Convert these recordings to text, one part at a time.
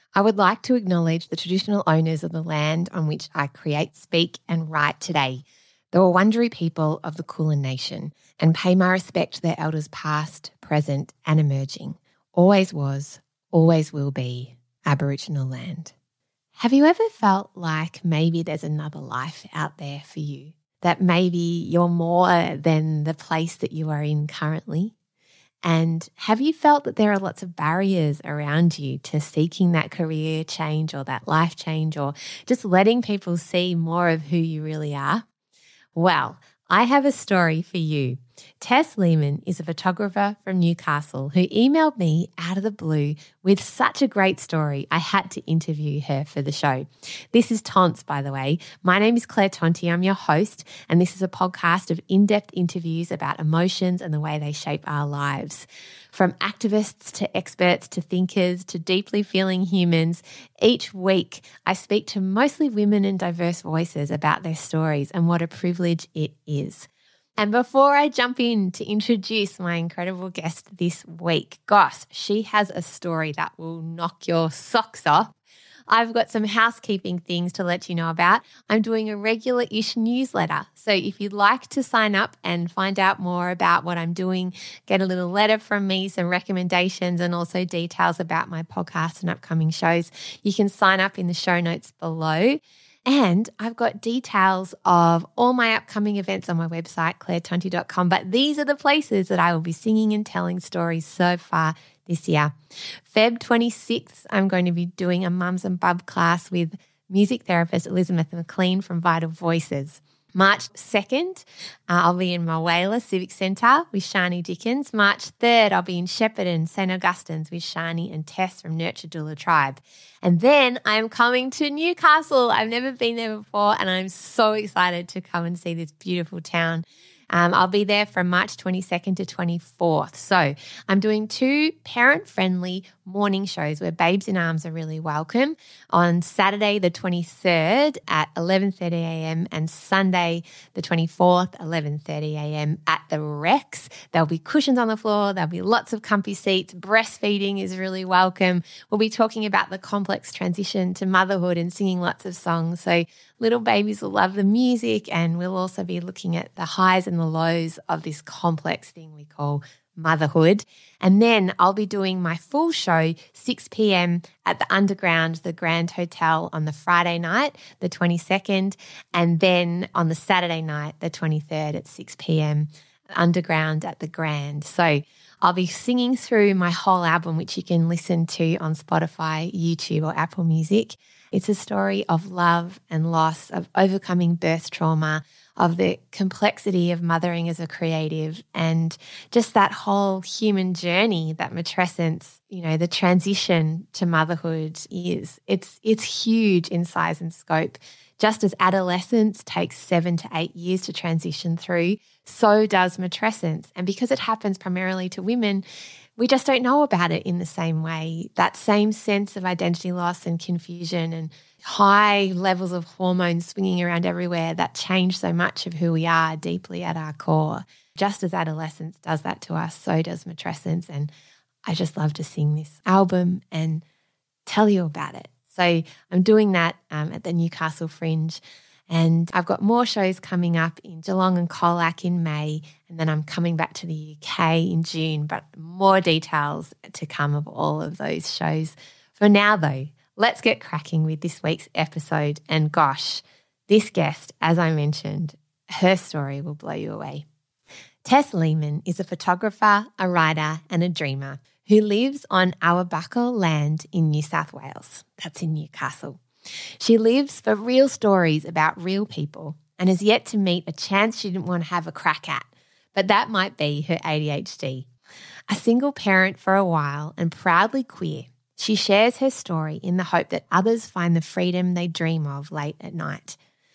I would like to acknowledge the traditional owners of the land on which I create, speak and write today, the Wurundjeri people of the Kulin Nation, and pay my respect to their elders past, present and emerging. Always was, always will be Aboriginal land. Have you ever felt like maybe there's another life out there for you? That maybe you're more than the place that you are in currently? And have you felt that there are lots of barriers around you to seeking that career change or that life change or just letting people see more of who you really are? Well, I have a story for you. Tess Lehman is a photographer from Newcastle who emailed me out of the blue with such a great story. I had to interview her for the show. This is Tonts, by the way. My name is Claire Tonti. I'm your host, and this is a podcast of in-depth interviews about emotions and the way they shape our lives. From activists to experts to thinkers to deeply feeling humans, each week I speak to mostly women and diverse voices about their stories and what a privilege it is. And before I jump in to introduce my incredible guest this week, gosh, she has a story that will knock your socks off. I've got some housekeeping things to let you know about. I'm doing a regular-ish newsletter. So if you'd like to sign up and find out more about what I'm doing, get a little letter from me, some recommendations, and also details about my podcast and upcoming shows, you can sign up in the show notes below. And I've got details of all my upcoming events on my website, clairetonti.com. But these are the places that I will be singing and telling stories so far this year. Feb 26th, I'm going to be doing a Mums and Bub class with music therapist Elizabeth McLean from Vital Voices. March 2nd, I'll be in Mulwala Civic Centre with Shani Dickens. March 3rd, I'll be in Shepparton, St Augustine's with Shani and Tess from Nurture Doula Tribe. And then I'm coming to Newcastle. I've never been there before and I'm so excited to come and see this beautiful town. I'll be there from March 22nd to 24th. So I'm doing 2 parent-friendly morning shows where babes in arms are really welcome on Saturday the 23rd at 11:30am and Sunday the 24th, 11:30am at the Rex. There'll be cushions on the floor. There'll be lots of comfy seats. Breastfeeding is really welcome. We'll be talking about the complex transition to motherhood and singing lots of songs. So little babies will love the music, and we'll also be looking at the highs and the lows of this complex thing we call motherhood. And then I'll be doing my full show 6 p.m. at the Underground, the Grand Hotel on the Friday night, the 22nd, and then on the Saturday night, the 23rd at 6 p.m. Underground at the Grand. So I'll be singing through my whole album, which you can listen to on Spotify, YouTube or Apple Music. It's a story of love and loss, of overcoming birth trauma, of the complexity of mothering as a creative, and just that whole human journey that matrescence, the transition to motherhood is. It's huge in size and scope. Just as adolescence takes 7 to 8 years to transition through, so does matrescence. And because it happens primarily to women, we just don't know about it in the same way. That same sense of identity loss and confusion and high levels of hormones swinging around everywhere that change so much of who we are deeply at our core. Just as adolescence does that to us, so does matrescence. And I just love to sing this album and tell you about it. So I'm doing that at the Newcastle Fringe. And I've got more shows coming up in Geelong and Colac in May, and then I'm coming back to the UK in June, but more details to come of all of those shows. For now, though, let's get cracking with this week's episode. And gosh, this guest, as I mentioned, her story will blow you away. Tess Lehman is a photographer, a writer and a dreamer who lives on Awabakal land in New South Wales. That's in Newcastle. She lives for real stories about real people and has yet to meet a chance she didn't want to have a crack at, but that might be her ADHD. A single parent for a while and proudly queer, she shares her story in the hope that others find the freedom they dream of late at night.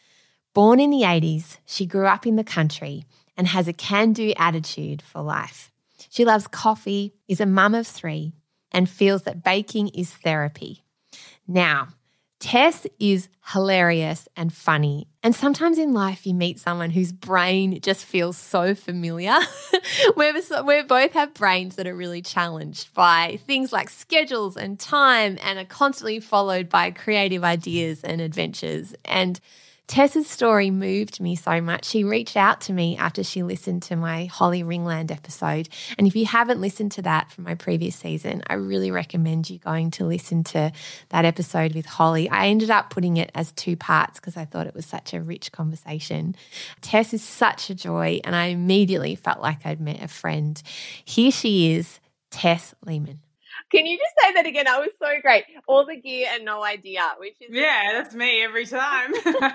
Born in the 80s, she grew up in the country and has a can-do attitude for life. She loves coffee, is a mum of 3, and feels that baking is therapy. Now, Tess is hilarious and funny. And sometimes in life you meet someone whose brain just feels so familiar. we both have brains that are really challenged by things like schedules and time and are constantly followed by creative ideas and adventures. And Tess's story moved me so much. She reached out to me after she listened to my Holly Ringland episode. And if you haven't listened to that from my previous season, I really recommend you going to listen to that episode with Holly. I ended up putting it as 2 parts because I thought it was such a rich conversation. Tess is such a joy, and I immediately felt like I'd met a friend. Here she is, Tess Lehman. Can you just say that again? That was so great. All the gear and no idea, which is... Yeah, that's me every time.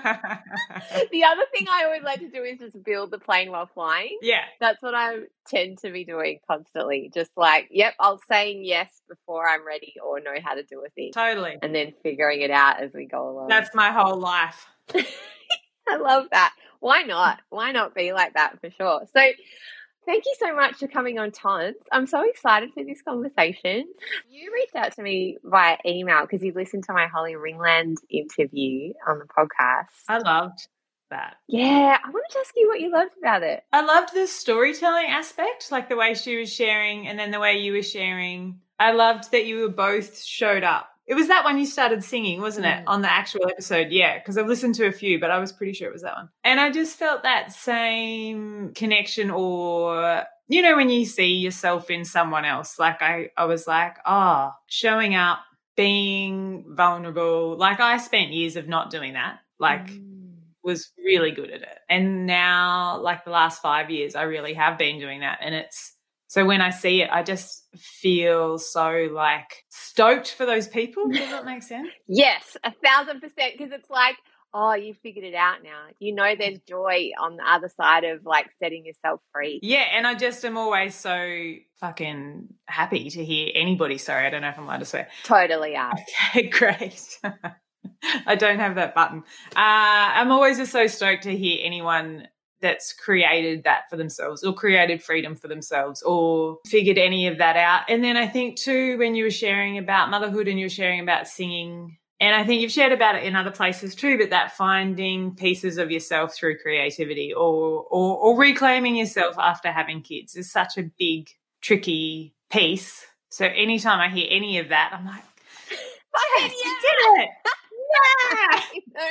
The other thing I always like to do is just build the plane while flying. Yeah. That's what I tend to be doing constantly. Just like, yep, I'll say yes before I'm ready or know how to do a thing. Totally. And then figuring it out as we go along. That's my whole life. I love that. Why not? Why not be like that for sure? So thank you so much for coming on Tons. I'm so excited for this conversation. You reached out to me via email because you listened to my Holly Ringland interview on the podcast. I loved that. Yeah, I wanted to ask you what you loved about it. I loved the storytelling aspect, like the way she was sharing and then the way you were sharing. I loved that you were both showed up. It was that one you started singing, wasn't it, on the actual episode? Yeah, because I've listened to a few, but I was pretty sure it was that one. And I just felt that same connection, or, you know, when you see yourself in someone else, like I was like, showing up, being vulnerable. Like I spent years of not doing that, like was really good at it. And now, like the last 5 years, I really have been doing that. And so when I see it, I just feel so like stoked for those people. Does that make sense? Yes, 1,000%. Because it's like, oh, you figured it out now. You know there's joy on the other side of like setting yourself free. Yeah, and I just am always so fucking happy to hear anybody. Sorry, I don't know if I'm allowed to swear. Totally are. Okay, great. I don't have that button. I'm always just so stoked to hear anyone that's created that for themselves or created freedom for themselves or figured any of that out. And then I think too, when you were sharing about motherhood and you were sharing about singing, and I think you've shared about it in other places too, but that finding pieces of yourself through creativity or reclaiming yourself after having kids is such a big, tricky piece. So anytime I hear any of that, I'm like, yes, you did it. Yeah.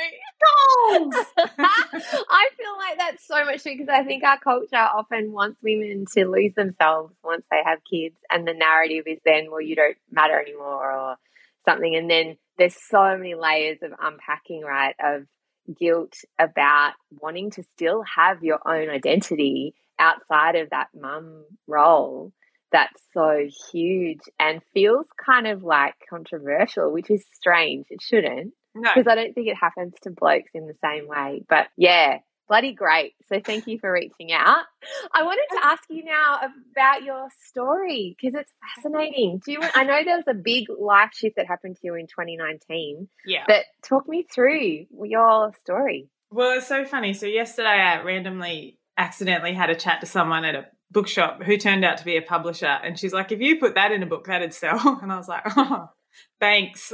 I feel like that's so much true because I think our culture often wants women to lose themselves once they have kids, and the narrative is then, well, you don't matter anymore or something. And then there's so many layers of unpacking, right, of guilt about wanting to still have your own identity outside of that mum role. That's so huge and feels kind of like controversial, which is strange. It shouldn't. No. Because I don't think it happens to blokes in the same way. But yeah, bloody great. So thank you for reaching out. I wanted to ask you now about your story because it's fascinating. I know there was a big life shift that happened to you in 2019. Yeah. But talk me through your story. Well, it's so funny. So yesterday I randomly accidentally had a chat to someone at a bookshop who turned out to be a publisher, and she's like, if you put that in a book, that'd sell. And I was like, oh, thanks.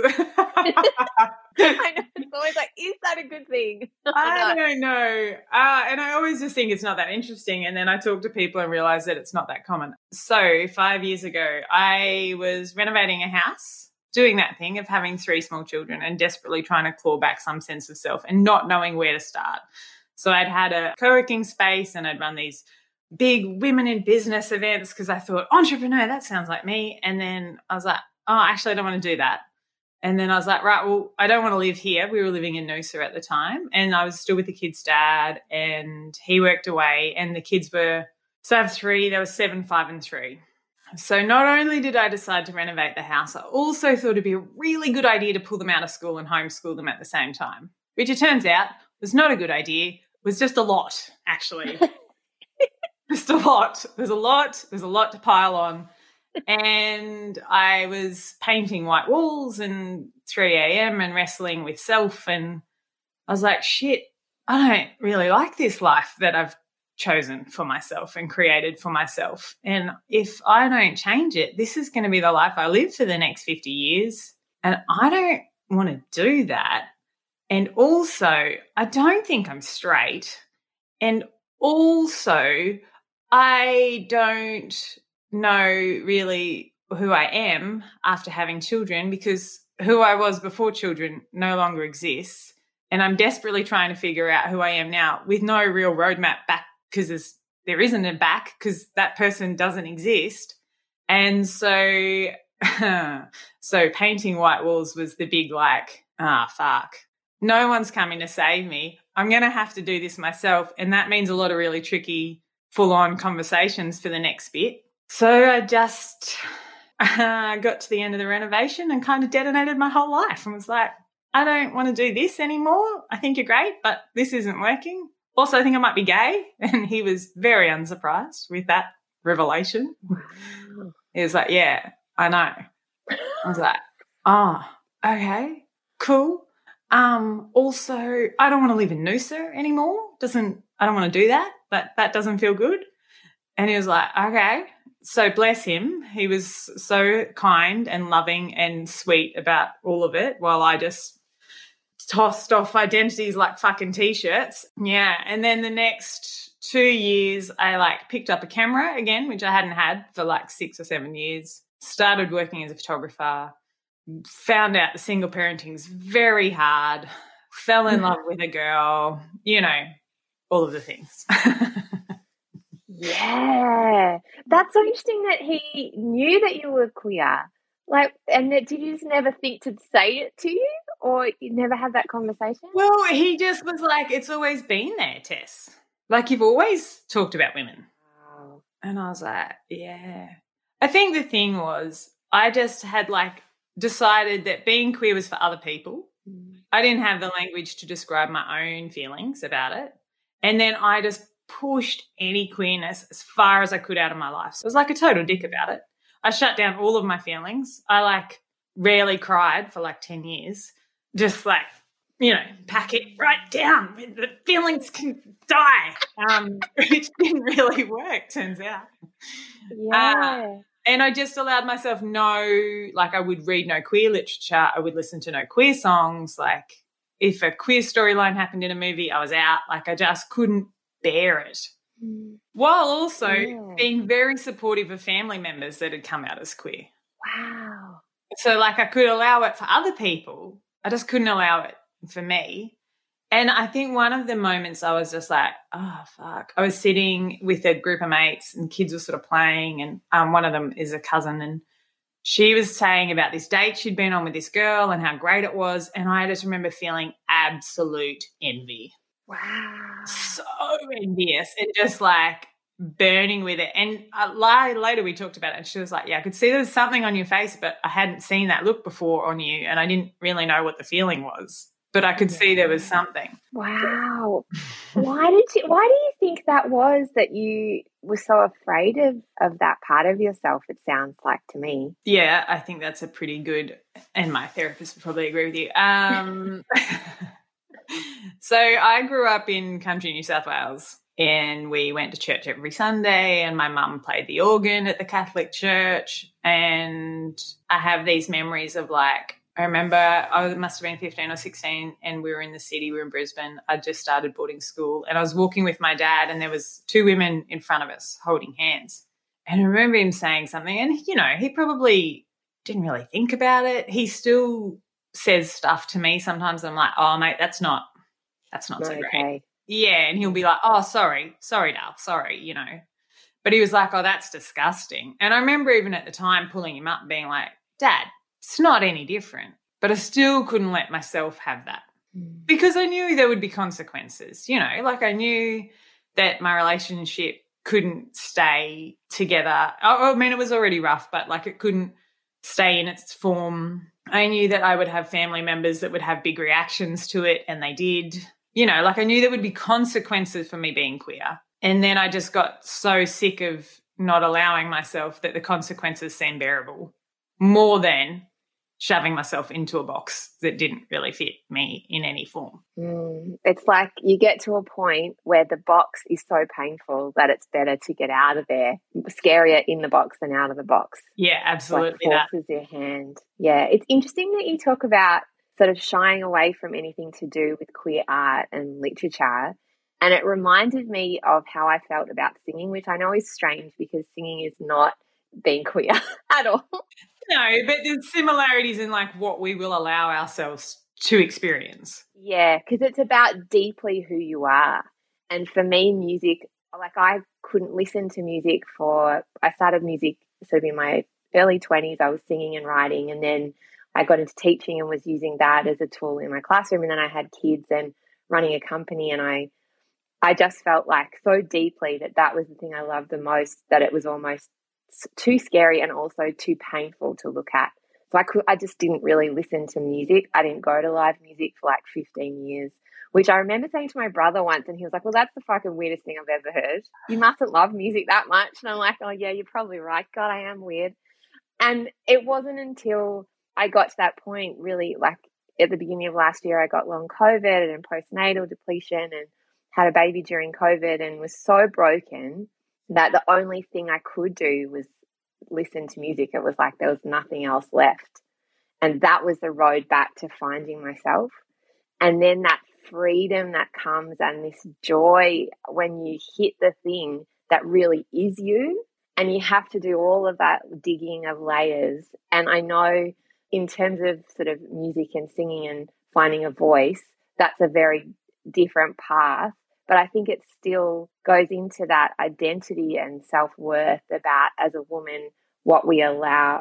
I know, it's always like, is that a good thing? I don't know. And I always just think it's not that interesting. And then I talk to people and realize that it's not that common. So 5 years ago, I was renovating a house, doing that thing of having 3 small children and desperately trying to claw back some sense of self and not knowing where to start. So I'd had a co-working space and I'd run these big women in business events because I thought, entrepreneur, that sounds like me. And then I was like, oh, actually, I don't want to do that. And then I was like, right, well, I don't want to live here. We were living in Noosa at the time, and I was still with the kids' dad, and he worked away, and the kids were, so I have 3, there was 7, 5 and 3. So not only did I decide to renovate the house, I also thought it'd be a really good idea to pull them out of school and homeschool them at the same time, which it turns out was not a good idea. It was just a lot, actually. Just a lot. There's a lot to pile on. And I was painting white walls and 3 a.m. and wrestling with self, and I was like, shit, I don't really like this life that I've chosen for myself and created for myself. And if I don't change it, this is going to be the life I live for the next 50 years. And I don't want to do that. And also, I don't think I'm straight. And also, I don't know really who I am after having children, because who I was before children no longer exists. And I'm desperately trying to figure out who I am now with no real roadmap back, because there isn't a back, because that person doesn't exist. And so painting white walls was the big fuck. No one's coming to save me. I'm going to have to do this myself. And that means a lot of really tricky, full-on conversations for the next bit. So I just got to the end of the renovation and kind of detonated my whole life and was like, I don't want to do this anymore. I think you're great, but this isn't working. Also, I think I might be gay. And he was very unsurprised with that revelation. Wow. He was like, yeah, I know. I was like, oh, okay, cool. Also, I don't want to live in Noosa anymore. I don't want to do that. That doesn't feel good. And he was like, okay. So bless him. He was so kind and loving and sweet about all of it, while I just tossed off identities like fucking T-shirts. Yeah. And then the next 2 years, I picked up a camera again, which I hadn't had for 6 or 7 years. Started working as a photographer. Found out the single parenting's very hard, fell in love with a girl, all of the things. Yeah. That's so interesting that he knew that you were queer. And did you just never think to say it to you, or you never had that conversation? Well, he just was like, it's always been there, Tess. You've always talked about women. Wow. And I was like, yeah. I think the thing was, I just had decided that being queer was for other people. I didn't have the language to describe my own feelings about it. And then I just pushed any queerness as far as I could out of my life. So I was like a total dick about it. I shut down all of my feelings. I rarely cried for 10 years. Just pack it right down. The feelings can die, which didn't really work, turns out. Yeah. And I just allowed myself I would read no queer literature. I would listen to no queer songs. If a queer storyline happened in a movie, I was out. I just couldn't bear it. While also being very supportive of family members that had come out as queer. Wow. So, I could allow it for other people. I just couldn't allow it for me. And I think one of the moments I was just like, oh, fuck. I was sitting with a group of mates and kids were sort of playing, and one of them is a cousin, and she was saying about this date she'd been on with this girl and how great it was, and I just remember feeling absolute envy. Wow. So envious and just burning with it. And later we talked about it, and she was like, yeah, I could see there was something on your face, but I hadn't seen that look before on you, and I didn't really know what the feeling was. But I could see there was something. Wow. Why do you think that was, that you were so afraid of that part of yourself, it sounds like to me? Yeah, I think that's a pretty good, and my therapist would probably agree with you. So I grew up in country New South Wales, and we went to church every Sunday, and my mum played the organ at the Catholic church, and I have these memories of I remember I must have been 15 or 16, and we were in the city. We were in Brisbane. I just started boarding school, and I was walking with my dad, and there was 2 women in front of us holding hands. And I remember him saying something, and, he probably didn't really think about it. He still says stuff to me sometimes. I'm like, oh, mate, that's not so great. Yeah, and he'll be like, oh, sorry, Dal, sorry, But he was like, oh, that's disgusting. And I remember even at the time pulling him up and being like, Dad, it's not any different. But I still couldn't let myself have that because I knew there would be consequences, I knew that my relationship couldn't stay together. I mean, it was already rough, but it couldn't stay in its form. I knew that I would have family members that would have big reactions to it, and they did. I knew there would be consequences for me being queer. And then I just got so sick of not allowing myself that the consequences seemed bearable, more than shoving myself into a box that didn't really fit me in any form. It's like you get to a point where the box is so painful that it's better to get out of there. Scarier in the box than out of the box. Yeah, absolutely. Forces your hand. Yeah, it's interesting that you talk about sort of shying away from anything to do with queer art and literature. And it reminded me of how I felt about singing, which I know is strange because singing is not being queer at all. No, but there's similarities in like what we will allow ourselves to experience. Yeah, because it's about deeply who you are. And for me, music, like I couldn't listen to music I started music sort of in my early 20s. I was singing and writing, and then I got into teaching and was using that as a tool in my classroom. And then I had kids and running a company, and I just felt like so deeply that was the thing I loved the most, that it was almost too scary and also too painful to look at. So I just didn't really listen to music. I didn't go to live music for like 15 years, which I remember saying to my brother once, and he was like, well, that's the fucking weirdest thing I've ever heard. You mustn't love music that much. And I'm like, oh yeah, you're probably right. God, I am weird. And it wasn't until I got to that point, really, like at the beginning of last year, I got long COVID and postnatal depletion and had a baby during COVID and was so broken that the only thing I could do was listen to music. It was like there was nothing else left. And that was the road back to finding myself. And then that freedom that comes and this joy when you hit the thing that really is you, and you have to do all of that digging of layers. And I know in terms of sort of music and singing and finding a voice, that's a very different path. But I think it still goes into that identity and self-worth about, as a woman, what we are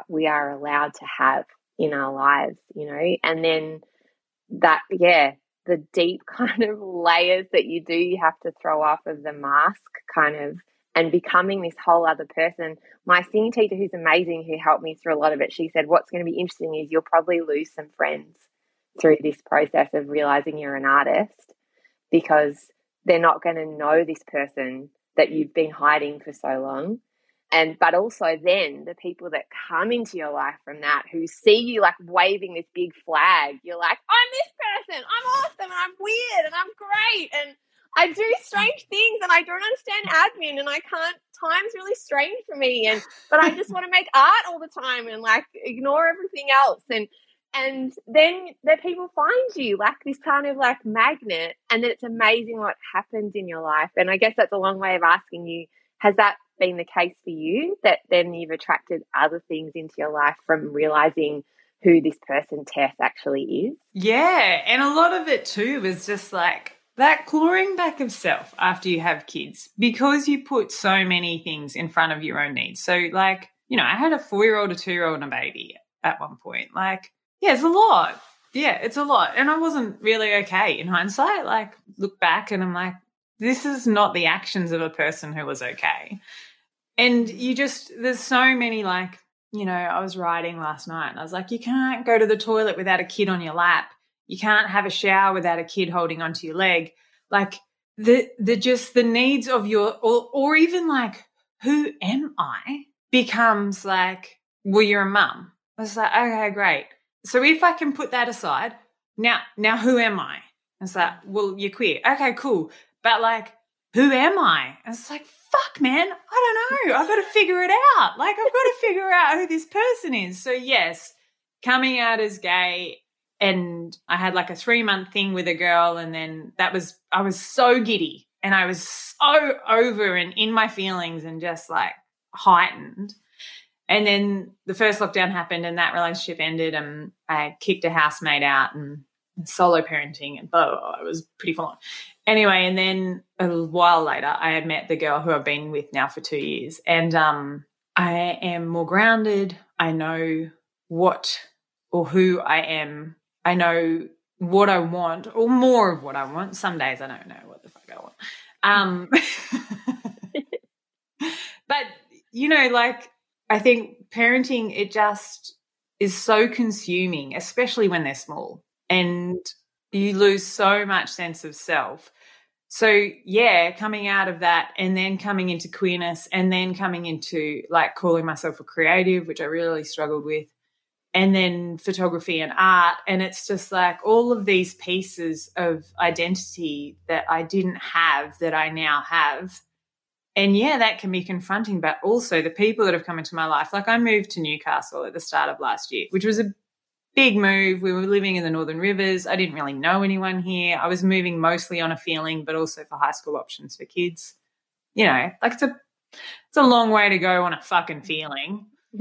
allowed to have in our lives, you know, and then that, the deep kind of layers that you have to throw off of the mask kind of, and becoming this whole other person. My singing teacher, who's amazing, who helped me through a lot of it, she said, what's going to be interesting is you'll probably lose some friends through this process of realizing you're an artist, because they're not going to know this person that you've been hiding for so long. But also then the people that come into your life from that, who see you like waving this big flag, you're like, I'm this person, I'm awesome, and I'm weird, and I'm great, and I do strange things, and I don't understand admin, and time's really strange for me, but I just want to make art all the time and like ignore everything else. And then the people find you like this kind of like magnet, and then it's amazing what happens in your life. And I guess that's a long way of asking you, has that been the case for you, that then you've attracted other things into your life from realizing who this person Tess actually is? Yeah, and a lot of it too is just like that clawing back of self after you have kids, because you put so many things in front of your own needs. So like, you know, I had a 4-year-old, a 2-year-old, and a baby at one point. Like, yeah, it's a lot. Yeah, it's a lot. And I wasn't really okay in hindsight. Like, look back and I'm like, this is not the actions of a person who was okay. And there's so many, like, you know, I was writing last night and I was like, you can't go to the toilet without a kid on your lap. You can't have a shower without a kid holding onto your leg. Like the needs of or even like, who am I, becomes like, well, you're a mum. I was like, okay, great. So if I can put that aside, now who am I? It's like, well, you're queer. Okay, cool. But like, who am I? And it's like, fuck, man, I don't know. I've got to figure it out. Like, I've got to figure out who this person is. So yes, coming out as gay, and I had like a 3-month thing with a girl, and then I was so giddy and I was so over and in my feelings and just like heightened. And then the first lockdown happened and that relationship ended, and I kicked a housemate out and solo parenting and blah, blah, blah. It was pretty full on. Anyway, and then a while later, I had met the girl who I've been with now for 2 years, and I am more grounded. I know what or who I am. I know what I want, or more of what I want. Some days I don't know what the fuck I want. But, you know, like, I think parenting, it just is so consuming, especially when they're small, and you lose so much sense of self. So, yeah, coming out of that and then coming into queerness and then coming into like calling myself a creative, which I really struggled with, and then photography and art. And it's just like all of these pieces of identity that I didn't have that I now have. And, yeah, that can be confronting, but also the people that have come into my life. Like, I moved to Newcastle at the start of last year, which was a big move. We were living in the Northern Rivers. I didn't really know anyone here. I was moving mostly on a feeling, but also for high school options for kids. You know, like it's a long way to go on a fucking feeling.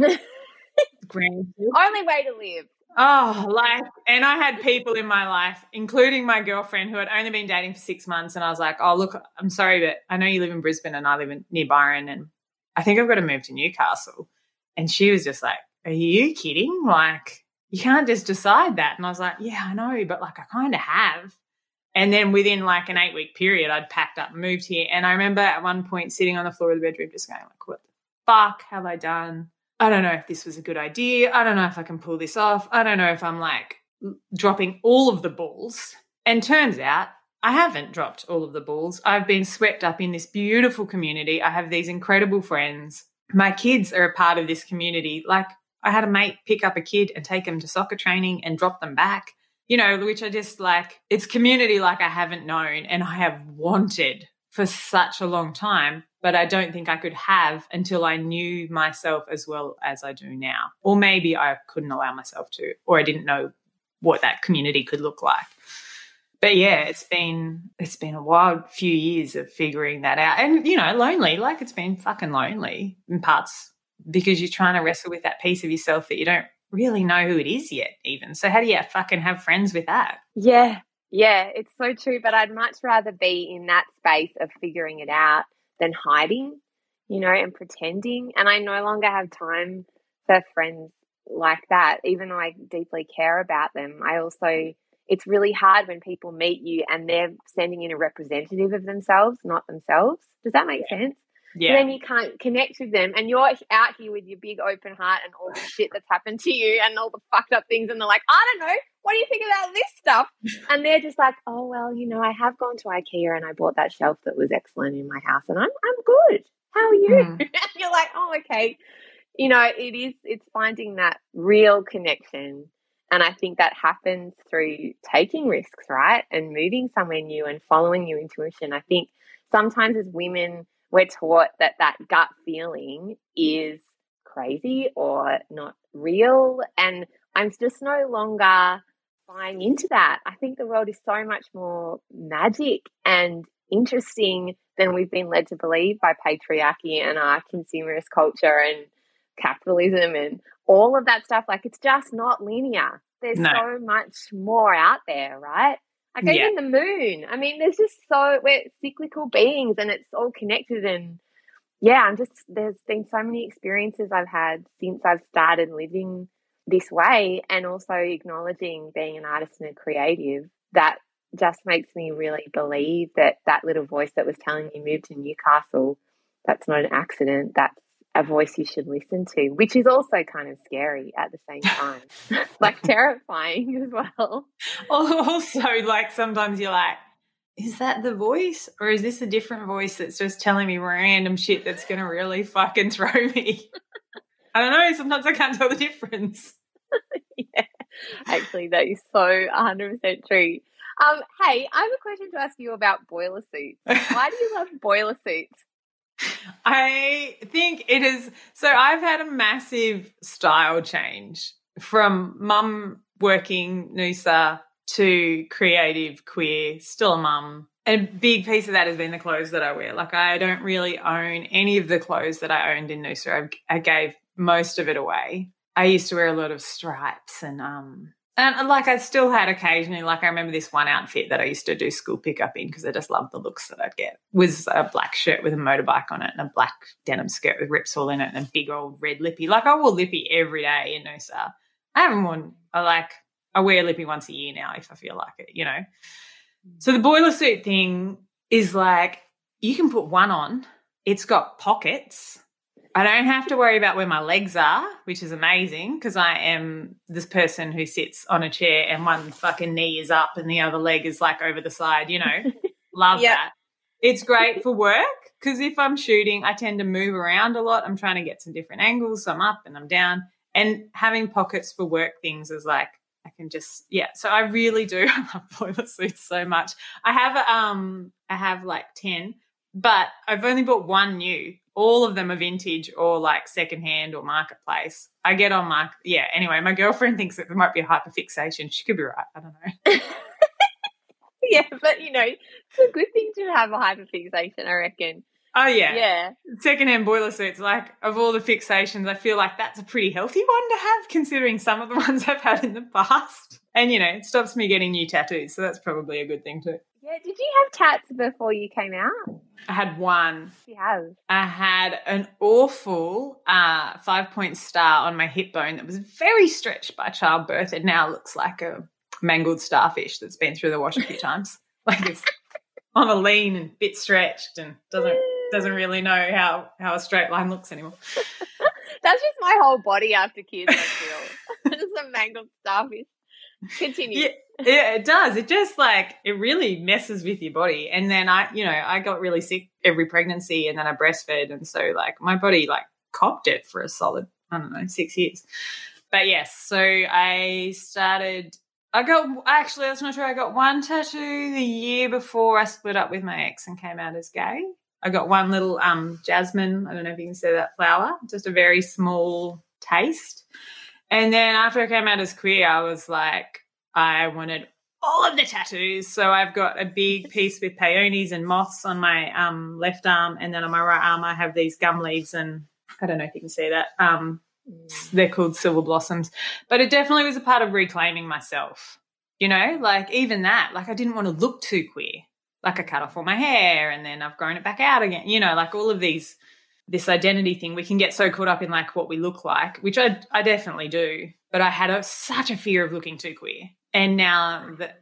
Only way to live. Oh, and I had people in my life, including my girlfriend, who had only been dating for 6 months, and I was like, oh, look, I'm sorry, but I know you live in Brisbane and I live near Byron, and I think I've got to move to Newcastle. And she was just like, are you kidding? Like, you can't just decide that. And I was like, yeah, I know, but like I kind of have. And then within like an 8-week period, I'd packed up and moved here. And I remember at one point sitting on the floor of the bedroom just going like, what the fuck have I done? I don't know if this was a good idea. I don't know if I can pull this off. I don't know if I'm like dropping all of the balls. And turns out I haven't dropped all of the balls. I've been swept up in this beautiful community. I have these incredible friends. My kids are a part of this community. Like I had a mate pick up a kid and take them to soccer training and drop them back, you know, which I just like, it's community like I haven't known and I have wanted for such a long time. But I don't think I could have until I knew myself as well as I do now. Or maybe I couldn't allow myself to, or I didn't know what that community could look like. But yeah, it's been a wild few years of figuring that out. And, you know, lonely, like it's been fucking lonely in parts because you're trying to wrestle with that piece of yourself that you don't really know who it is yet even. So how do you fucking have friends with that? Yeah, it's so true. But I'd much rather be in that space of figuring it out than hiding, you know, and pretending. And I no longer have time for friends like that, even though I deeply care about them. It's really hard when people meet you and they're sending in a representative of themselves, not themselves. Does that make sense? Yeah. And then you can't connect with them and you're out here with your big open heart and all the shit that's happened to you and all the fucked up things and they're like, I don't know, what do you think about this stuff? And they're just like, oh, well, you know, I have gone to IKEA and I bought that shelf that was excellent in my house and I'm good. How are you? And you're like, oh, okay. You know, it's finding that real connection. And I think that happens through taking risks, right? And moving somewhere new and following your intuition. I think sometimes as women, we're taught that gut feeling is crazy or not real. And I'm just no longer buying into that. I think the world is so much more magic and interesting than we've been led to believe by patriarchy and our consumerist culture and capitalism and all of that stuff. Like, it's just not linear. There's so much more out there, right? Like even the moon. I mean, we're cyclical beings and it's all connected. And there's been so many experiences I've had since I've started living this way and also acknowledging being an artist and a creative that just makes me really believe that little voice that was telling me move to Newcastle, that's not an accident. That's a voice you should listen to, which is also kind of scary at the same time, like terrifying as well. Also, like sometimes you're like, is that the voice or is this a different voice that's just telling me random shit that's going to really fucking throw me? I don't know. Sometimes I can't tell the difference. Yeah, actually, that is so 100% true. Hey, I have a question to ask you about boiler suits. Why do you love boiler suits? I think it is. So I've had a massive style change from mum working Noosa to creative, queer, still a mum. A big piece of that has been the clothes that I wear. Like I don't really own any of the clothes that I owned in Noosa. I gave most of it away. I used to wear a lot of stripes and like I still had occasionally, like I remember this one outfit that I used to do school pickup in because I just loved the looks that I'd get. Was a black shirt with a motorbike on it and a black denim skirt with rips all in it and a big old red lippy. Like I wore lippy every day in Noosa. I haven't worn, I wear lippy once a year now if I feel like it, you know. So the boiler suit thing is like you can put one on. It's got pockets. I don't have to worry about where my legs are, which is amazing because I am this person who sits on a chair and one fucking knee is up and the other leg is like over the side, you know. Love that. It's great for work because if I'm shooting, I tend to move around a lot. I'm trying to get some different angles. So I'm up and I'm down. And having pockets for work things is like I can just, so I really do. I love boiler suits so much. I have like 10, but I've only bought one new. all of them are vintage or like secondhand or marketplace. I get on anyway, my girlfriend thinks that there might be a hyperfixation. She could be right. I don't know. Yeah, but, it's a good thing to have a hyperfixation, I reckon. Oh, yeah. Yeah. Secondhand boiler suits, like, of all the fixations, I feel like that's a pretty healthy one to have considering some of the ones I've had in the past. And, it stops me getting new tattoos, so that's probably a good thing too. Yeah, did you have tats before you came out? I had one. You have? I had an awful 5-point star on my hip bone that was very stretched by childbirth. It now looks like a mangled starfish that's been through the wash a few times. Like it's on a lean and bit stretched and doesn't really know how a straight line looks anymore. That's just my whole body after kids, I feel. Just a mangled starfish. Continue. Yeah, it does. It just it really messes with your body. And then I got really sick every pregnancy and then I breastfed. And so my body copped it for a solid, 6 years. But yes, so that's not true. I got one tattoo the year before I split up with my ex and came out as gay. I got one little jasmine, I don't know if you can see that flower, just a very small taste. And then after I came out as queer, I was like, I wanted all of the tattoos. So I've got a big piece with peonies and moths on my left arm, and then on my right arm I have these gum leaves, and I don't know if you can see that. They're called silver blossoms. But it definitely was a part of reclaiming myself, even that. I didn't want to look too queer. I cut off all my hair and then I've grown it back out again, all of this identity thing. We can get so caught up in what we look like, which I definitely do. But I had such a fear of looking too queer. And now that,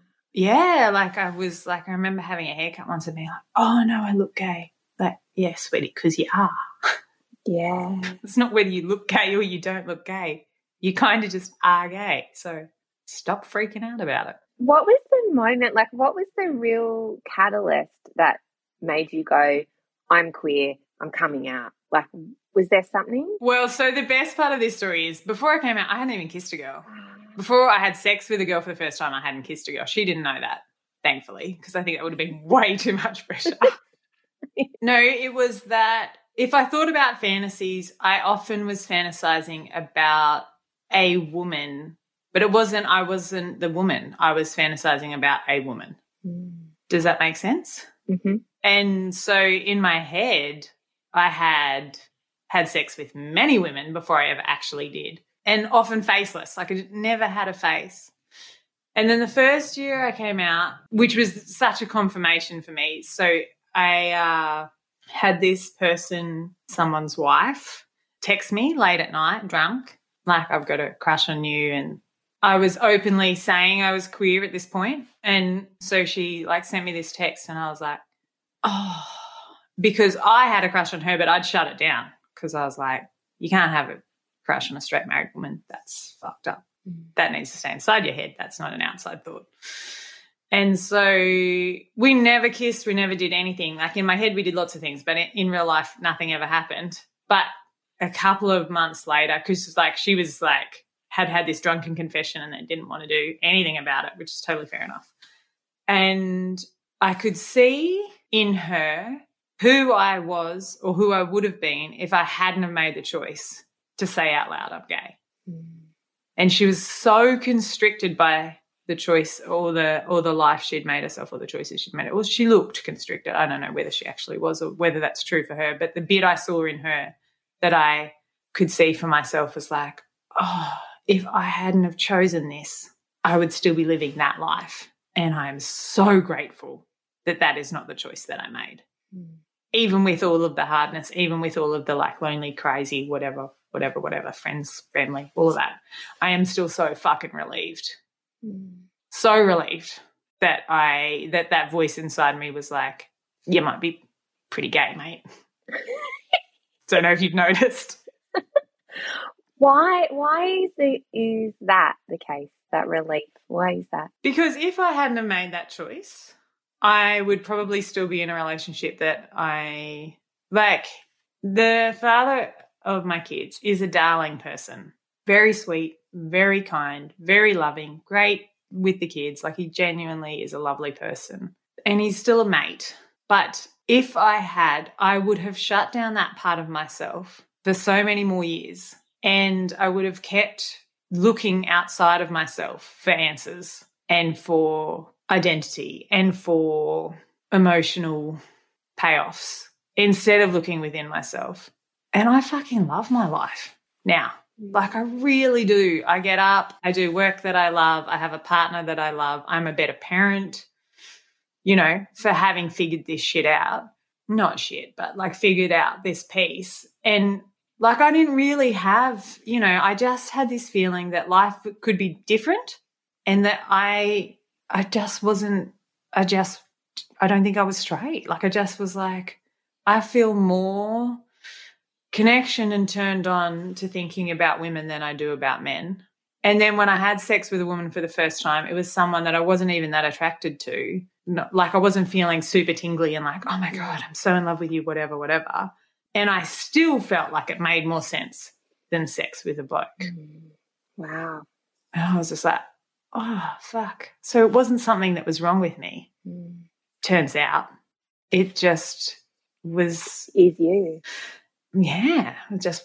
I remember having a haircut once and being like, oh no, I look gay. Yeah, sweetie, because you are. Yeah. It's not whether you look gay or you don't look gay. You kind of just are gay. So stop freaking out about it. What was the moment, what was the real catalyst that made you go, I'm queer, I'm coming out? Was there something? Well, so the best part of this story is before I came out, I hadn't even kissed a girl. Before I had sex with a girl for the first time, I hadn't kissed a girl. She didn't know that, thankfully, because I think that would have been way too much pressure. No, it was that if I thought about fantasies, I often was fantasizing about a woman, but I wasn't the woman. I was fantasizing about a woman. Does that make sense? Mm-hmm. And so in my head, I had sex with many women before I ever actually did, and often faceless. I never had a face. And then the first year I came out, which was such a confirmation for me, so I had this person, someone's wife, text me late at night, drunk, I've got a crush on you. And I was openly saying I was queer at this point. And so she sent me this text and I was like, oh, because I had a crush on her, but I'd shut it down because I was like, you can't have a crush on a straight married woman. That's fucked up. That needs to stay inside your head. That's not an outside thought. And so we never kissed. We never did anything. In my head, we did lots of things, but in real life, nothing ever happened. But a couple of months later, because she was had this drunken confession and then didn't want to do anything about it, which is totally fair enough. And I could see in her who I was or who I would have been if I hadn't have made the choice to say out loud, I'm gay. And she was so constricted by the choice or the life she'd made herself or the choices she'd made. Well, she looked constricted. I don't know whether she actually was or whether that's true for her, but the bit I saw in her that I could see for myself was if I hadn't have chosen this, I would still be living that life. And I am so grateful that that is not the choice that I made. Even with all of the hardness, even with all of the lonely, crazy, whatever, friends, family, all of that, I am still so fucking relieved. So relieved that that voice inside me was like, you might be pretty gay, mate. Don't know if you've noticed. Why is that the case, that relief? Why is that? Because if I hadn't have made that choice, I would probably still be in a relationship that I like. The father of my kids is a darling person, very sweet, very kind, very loving, great with the kids. He genuinely is a lovely person. And he's still a mate. But if I had, I would have shut down that part of myself for so many more years, and I would have kept looking outside of myself for answers and for identity and for emotional payoffs instead of looking within myself. And I fucking love my life now. Like, I really do. I get up, I do work that I love, I have a partner that I love, I'm a better parent, you know, for having figured this shit out. Not shit, but like figured out this piece. And like, I didn't really have, you know, I just had this feeling that life could be different, and that I just wasn't, I don't think I was straight. Like, I just was like, I feel more connection and turned on to thinking about women than I do about men. And then when I had sex with a woman for the first time, it was someone that I wasn't even that attracted to. Like, I wasn't feeling super tingly and like, oh my God, I'm so in love with you, whatever, whatever. And I still felt like it made more sense than sex with a bloke. Wow. And I was just like, oh, fuck. So it wasn't something that was wrong with me. Turns out it just was. Is you. Yeah,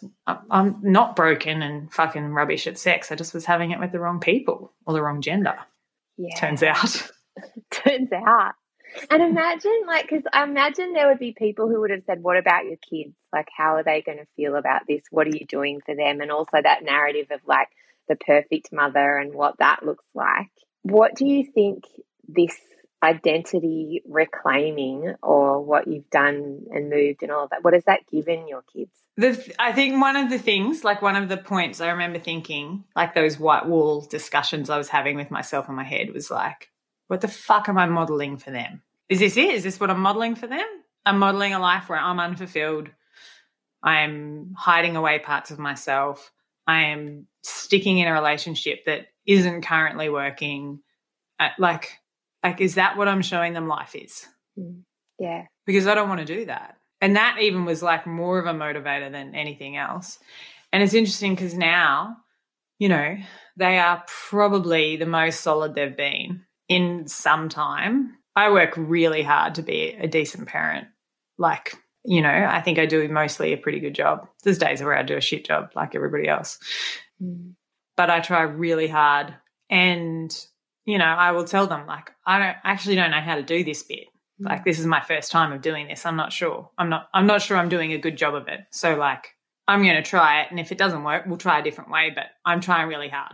I'm not broken and fucking rubbish at sex. I just was having it with the wrong people or the wrong gender. Yeah. Turns out. Turns out. And imagine, like, because I imagine there would be people who would have said, what about your kids? Like, how are they going to feel about this? What are you doing for them? And also that narrative of, like, the perfect mother and what that looks like. What do you think this identity reclaiming, or what you've done and moved and all of that, what has that given your kids? I think one of the things, like one of the points I remember thinking, like those white wall discussions I was having with myself in my head, was like, what the fuck am I modelling for them? Is this it? Is this what I'm modelling for them? I'm modelling a life where I'm unfulfilled. I'm hiding away parts of myself. I am sticking in a relationship that isn't currently working. Like, is that what I'm showing them life is? Yeah. Because I don't want to do that. And that even was like more of a motivator than anything else. And it's interesting because now, you know, they are probably the most solid they've been in some time. I work really hard to be a decent parent. Like, you know, I think I do mostly a pretty good job. There's days where I do a shit job like everybody else. But I try really hard. And, you know, I will tell them, like, I actually don't know how to do this bit. Like, this is my first time of doing this. I'm not sure. I'm not sure I'm doing a good job of it. So, like, I'm going to try it. And if it doesn't work, we'll try a different way. But I'm trying really hard.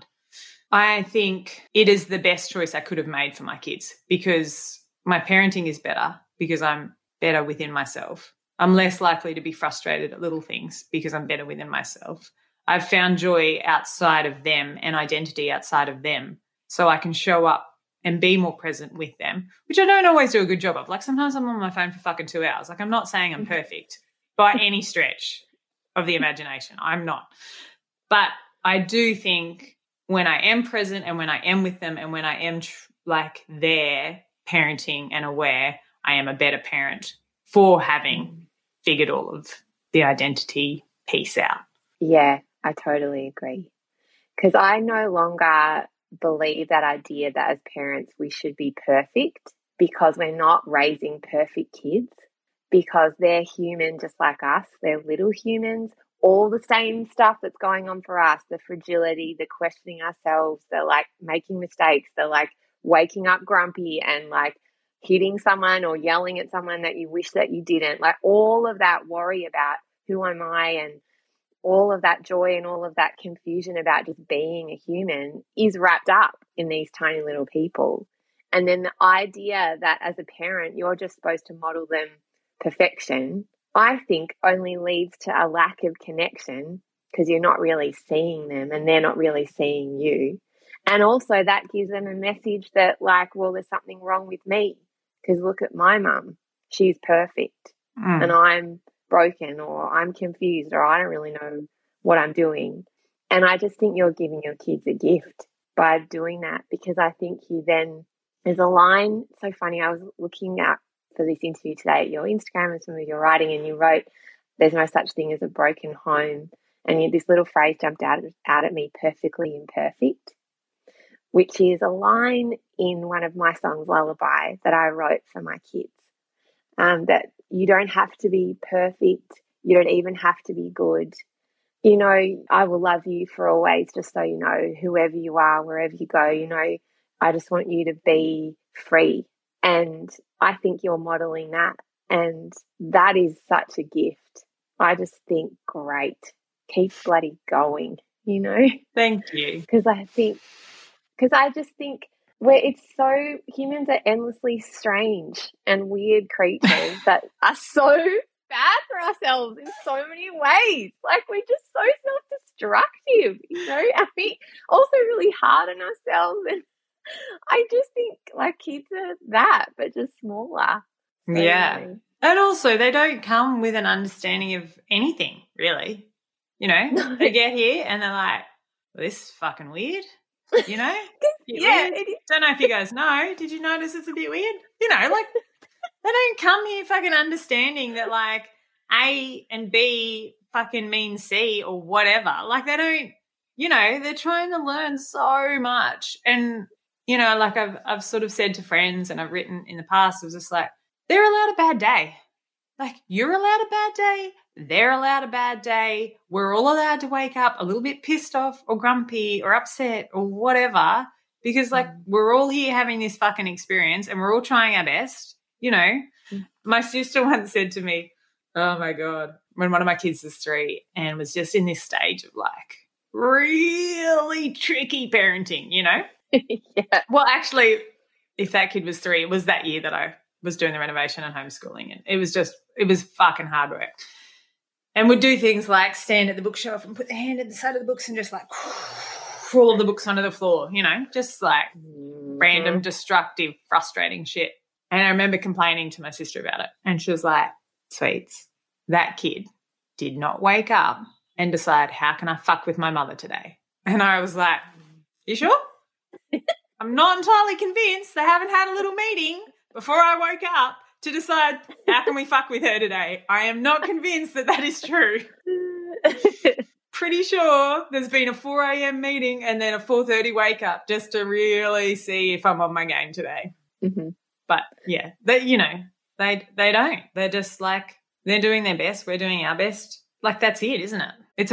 I think it is the best choice I could have made for my kids, because my parenting is better because I'm better within myself. I'm less likely to be frustrated at little things because I'm better within myself. I've found joy outside of them and identity outside of them, so I can show up and be more present with them, which I don't always do a good job of. Like, sometimes I'm on my phone for fucking 2 hours. Like, I'm not saying I'm perfect by any stretch of the imagination. I'm not. But I do think when I am present and when I am with them and when I am like there parenting and aware, I am a better parent for having figured all of the identity piece out. Yeah, I totally agree. Because I no longer believe that idea that as parents we should be perfect, because we're not raising perfect kids, because they're human just like us. They're little humans. All the same stuff that's going on for us, the fragility, the questioning ourselves, the like making mistakes, the like waking up grumpy and like hitting someone or yelling at someone that you wish that you didn't, like all of that worry about who am I, and all of that joy and all of that confusion about just being a human is wrapped up in these tiny little people. And then the idea that as a parent, you're just supposed to model them perfection, I think only leads to a lack of connection, because you're not really seeing them and they're not really seeing you. And also that gives them a message that, like, well, there's something wrong with me, because look at my mum. She's perfect and I'm broken, or I'm confused, or I don't really know what I'm doing. And I just think you're giving your kids a gift by doing that, because I think you then, there's a line, so funny, I was looking at for this interview today at your Instagram and some of your writing, and you wrote, there's no such thing as a broken home. And this little phrase jumped out at me, perfectly imperfect, which is a line in one of my songs, Lullaby, that I wrote for my kids. that you don't have to be perfect. You don't even have to be good. You know, I will love you for always, just so you know, whoever you are, wherever you go, you know, I just want you to be free. And I think you're modeling that. And that is such a gift. I just think, great, keep bloody going, you know? Thank you. Because I just think it's so, humans are endlessly strange and weird creatures that are so bad for ourselves in so many ways. Like, we're just so self-destructive, you know, and we also really hard on ourselves. And I just think, like, kids are that, but just smaller. So, yeah. And also, they don't come with an understanding of anything, really. You know, they get here and they're like, well, this is fucking weird. You know? Yeah. Don't know if you guys know. Did you notice it's a bit weird? You know, like, they don't come here fucking understanding that, like, A and B fucking mean C or whatever. Like, they don't, you know, they're trying to learn so much. And, you know, like I've sort of said to friends and I've written in the past, it was just like, they're allowed a bad day. Like, you're allowed a bad day. They're allowed a bad day. We're all allowed to wake up a little bit pissed off or grumpy or upset or whatever, because, like, we're all here having this fucking experience and we're all trying our best, you know. My sister once said to me, oh, my God, when one of my kids was 3 and was just in this stage of, like, really tricky parenting, you know. Yeah. Well, actually, if that kid was 3, it was that year that I was doing the renovation and homeschooling, and it was fucking hard work. And would do things like stand at the bookshelf and put the hand at the side of the books and just, like, all of the books onto the floor, you know, just, like, random, destructive, frustrating shit. And I remember complaining to my sister about it, and she was like, Sweets, that kid did not wake up and decide, how can I fuck with my mother today? And I was like, you sure? I'm not entirely convinced. They haven't had a little meeting before I woke up to decide, how can we fuck with her today? I am not convinced that is true. Pretty sure there's been a 4 a.m. meeting and then a 4:30 wake up just to really see if I'm on my game today. Mm-hmm. But, yeah, they don't. They're just like, they're doing their best. We're doing our best. Like, that's it, isn't it? It's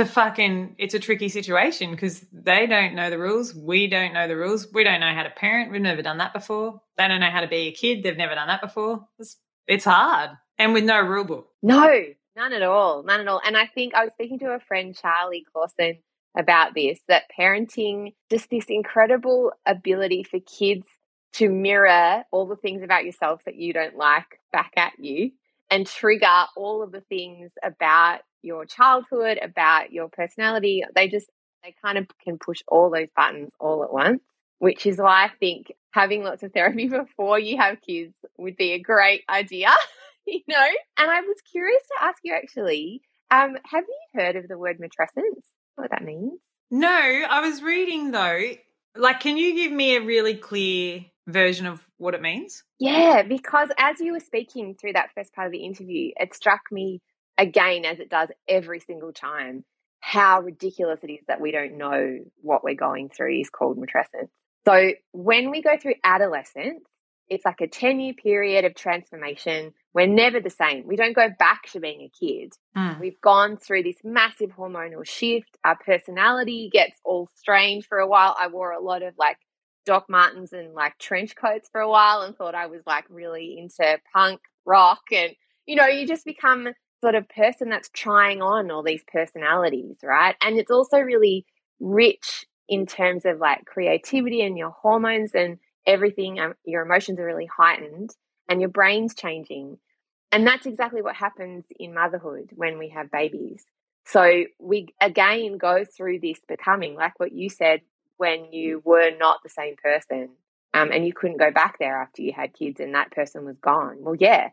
a tricky situation because they don't know the rules. We don't know the rules. We don't know how to parent. We've never done that before. They don't know how to be a kid. They've never done that before. It's hard, and with no rule book. No, none at all. None at all. And I think I was speaking to a friend, Charlie Clausen, about this, that parenting, just this incredible ability for kids to mirror all the things about yourself that you don't like back at you and trigger all of the things about your childhood, about your personality. They kind of can push all those buttons all at once, which is why I think having lots of therapy before you have kids would be a great idea, you know? And I was curious to ask you, actually, have you heard of the word matrescence? What that means? No, I was reading, though. Like, can you give me a really clear version of what it means? Yeah, because as you were speaking through that first part of the interview, it struck me again, as it does every single time, how ridiculous it is that we don't know what we're going through is called matrescence. So when we go through adolescence, it's like a 10-year period of transformation. We're never the same. We don't go back to being a kid. We've gone through this massive hormonal shift. Our personality gets all strange for a while. I wore a lot of, like, Doc Martens and, like, trench coats for a while and thought I was, like, really into punk rock. And, you know, you just become sort of person that's trying on all these personalities, right? And it's also really rich in terms of, like, creativity and your hormones and everything. Your emotions are really heightened and your brain's changing. And that's exactly what happens in motherhood when we have babies. So we, again, go through this becoming, like what you said, when you were not the same person and you couldn't go back there after you had kids and that person was gone. Well, yeah,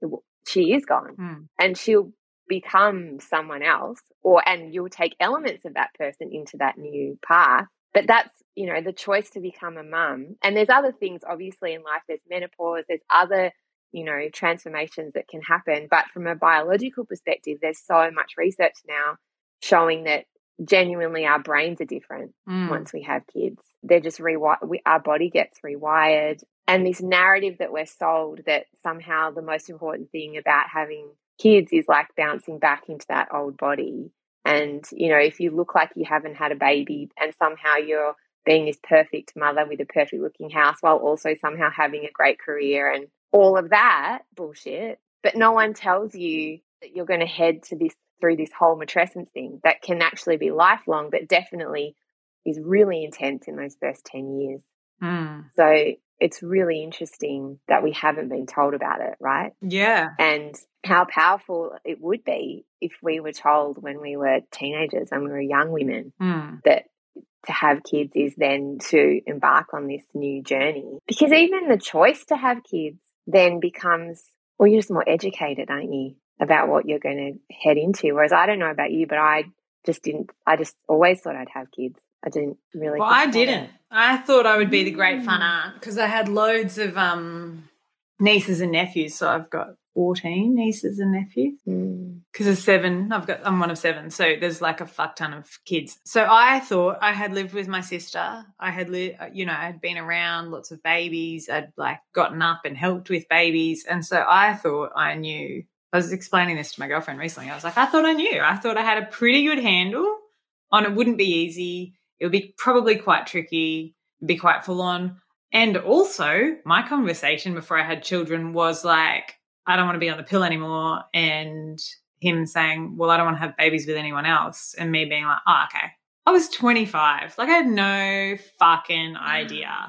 she is gone and she'll become someone else, and you'll take elements of that person into that new path. But that's, you know, the choice to become a mum. And there's other things, obviously, in life. There's menopause, there's other, you know, transformations that can happen. But from a biological perspective, there's so much research now showing that genuinely our brains are different once we have kids. they're just our body gets rewired. And this narrative that we're sold that somehow the most important thing about having kids is like bouncing back into that old body. And, you know, if you look like you haven't had a baby and somehow you're being this perfect mother with a perfect looking house while also somehow having a great career and all of that bullshit, but no one tells you that you're going to head to this through this whole matrescence thing that can actually be lifelong, but definitely is really intense in those first 10 years. So it's really interesting that we haven't been told about it, right? Yeah. And how powerful it would be if we were told when we were teenagers and we were young women that to have kids is then to embark on this new journey. Because even the choice to have kids then becomes, well, you're just more educated, aren't you, about what you're going to head into. Whereas I don't know about you, but I just always thought I'd have kids. I didn't really. Well, I didn't. I thought I would be the great fun aunt because I had loads of nieces and nephews. So I've got 14 nieces and nephews because there's 7. I'm one of 7. So there's like a fuck ton of kids. So I thought I had lived with my sister. I had I'd been around lots of babies. I'd like gotten up and helped with babies. And so I thought I knew. I was explaining this to my girlfriend recently. I was like, I thought I knew. I thought I had a pretty good handle on it. Wouldn't be easy. It would be probably quite tricky, be quite full on. And also my conversation before I had children was like, I don't want to be on the pill anymore. And him saying, well, I don't want to have babies with anyone else. And me being like, oh, okay. I was 25. Like I had no fucking idea.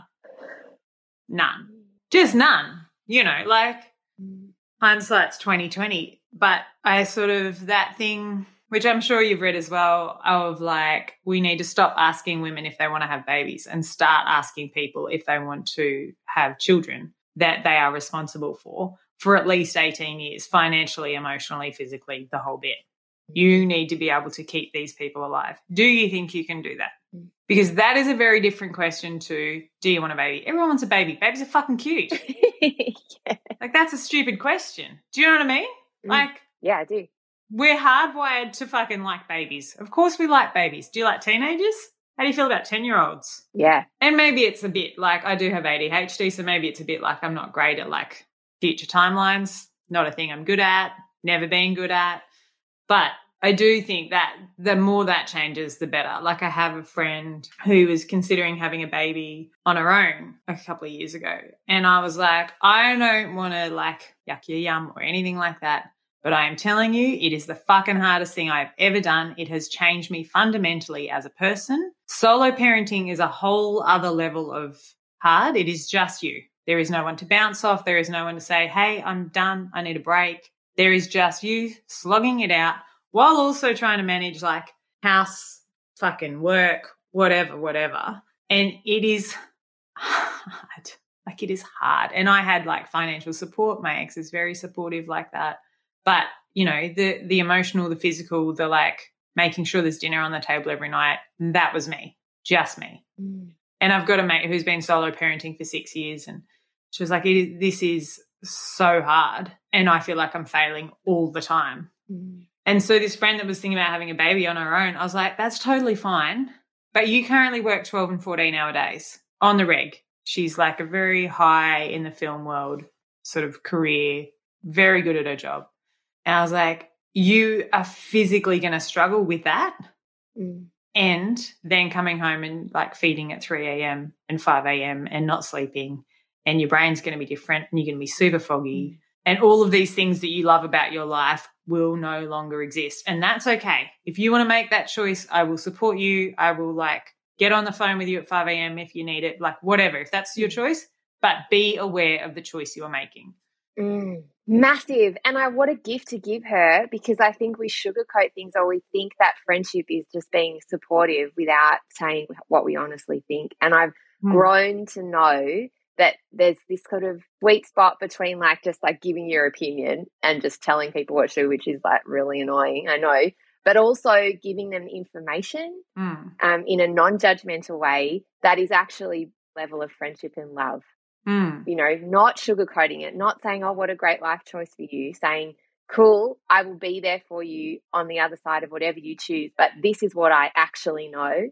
None. Just none. You know, like hindsight's 20/20. But I sort of that thing, which I'm sure you've read as well, of like we need to stop asking women if they want to have babies and start asking people if they want to have children that they are responsible for at least 18 years, financially, emotionally, physically, the whole bit. You need to be able to keep these people alive. Do you think you can do that? Because that is a very different question to, do you want a baby? Everyone wants a baby. Babies are fucking cute. Yeah. Like that's a stupid question. Do you know what I mean? Like, yeah, I do. We're hardwired to fucking like babies. Of course we like babies. Do you like teenagers? How do you feel about 10-year-olds? Yeah. And maybe it's a bit like I do have ADHD, so maybe it's a bit like I'm not great at like future timelines, not a thing I'm good at, never been good at. But I do think that the more that changes, the better. Like I have a friend who was considering having a baby on her own a couple of years ago. And I was like, I don't want to like yuck your yum or anything like that. But I am telling you, it is the fucking hardest thing I've ever done. It has changed me fundamentally as a person. Solo parenting is a whole other level of hard. It is just you. There is no one to bounce off. There is no one to say, hey, I'm done. I need a break. There is just you slogging it out while also trying to manage like house, fucking work, whatever. And it is hard. Like it is hard. And I had like financial support. My ex is very supportive like that. But, you know, the emotional, the physical, the like making sure there's dinner on the table every night, that was me, just me. And I've got a mate who's been solo parenting for 6 years and she was like, this is so hard and I feel like I'm failing all the time. And so this friend that was thinking about having a baby on her own, I was like, that's totally fine, but you currently work 12 and 14-hour days on the reg. She's like a very high in the film world sort of career, very good at her job. And I was like, you are physically going to struggle with that and then coming home and like feeding at 3 a.m. and 5 a.m. and not sleeping and your brain's going to be different and you're going to be super foggy and all of these things that you love about your life will no longer exist. And that's okay. If you want to make that choice, I will support you. I will like get on the phone with you at 5 a.m. if you need it, like whatever, if that's your choice, but be aware of the choice you are making. Massive. And what a gift to give her, because I think we sugarcoat things or we think that friendship is just being supportive without saying what we honestly think. And I've grown to know that there's this sort of sweet spot between like just like giving your opinion and just telling people what to do, which is like really annoying, I know, but also giving them information in a non-judgmental way that is actually level of friendship and love. You know, not sugarcoating it, not saying, oh, what a great life choice for you, saying, cool, I will be there for you on the other side of whatever you choose, but this is what I actually know.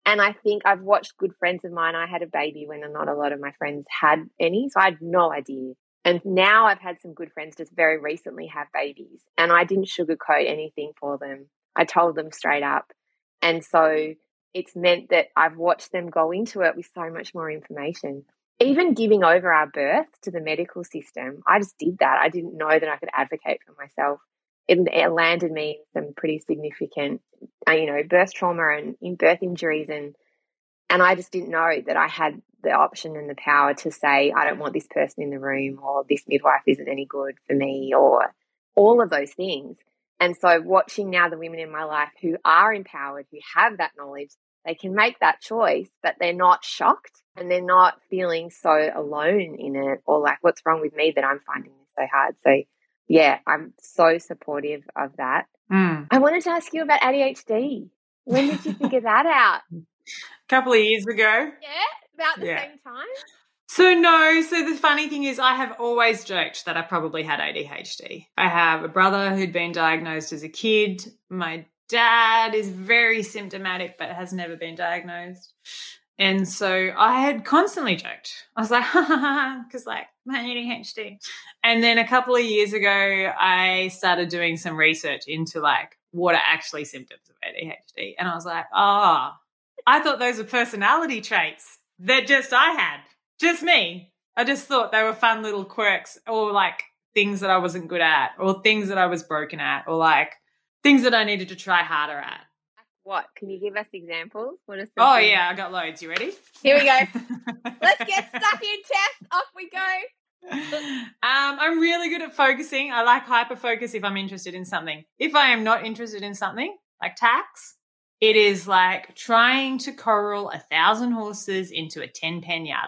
And I think I've watched good friends of mine. I had a baby when not a lot of my friends had any, so I had no idea. And now I've had some good friends just very recently have babies, and I didn't sugarcoat anything for them. I told them straight up. And so it's meant that I've watched them go into it with so much more information. Even giving over our birth to the medical system, I just did that. I didn't know that I could advocate for myself. It landed me in some pretty significant, birth trauma and in birth injuries, and I just didn't know that I had the option and the power to say, I don't want this person in the room, or this midwife isn't any good for me, or all of those things. And so watching now the women in my life who are empowered, who have that knowledge, they can make that choice, but they're not shocked and they're not feeling so alone in it, or like, what's wrong with me that I'm finding this so hard? So yeah, I'm so supportive of that. I wanted to ask you about ADHD. When did you figure that out? A couple of years ago. Yeah, about the same time. So the funny thing is I have always joked that I probably had ADHD. I have a brother who'd been diagnosed as a kid. My dad is very symptomatic but has never been diagnosed. And so I had constantly joked. I was like, ha ha ha, because like my ADHD. And then a couple of years ago, I started doing some research into like what are actually symptoms of ADHD. And I was like, I thought those were personality traits that just I had, just me. I just thought they were fun little quirks, or like things that I wasn't good at, or things that I was broken at, or like things that I needed to try harder at. What? Can you give us examples? What are some things? Yeah, I got loads. You ready? Here we go. Let's get stuck in, Tess. Off we go. I'm really good at focusing. I like hyper-focus if I'm interested in something. If I am not interested in something, like tax, it is like trying to corral 1,000 horses into a 10-pen yard.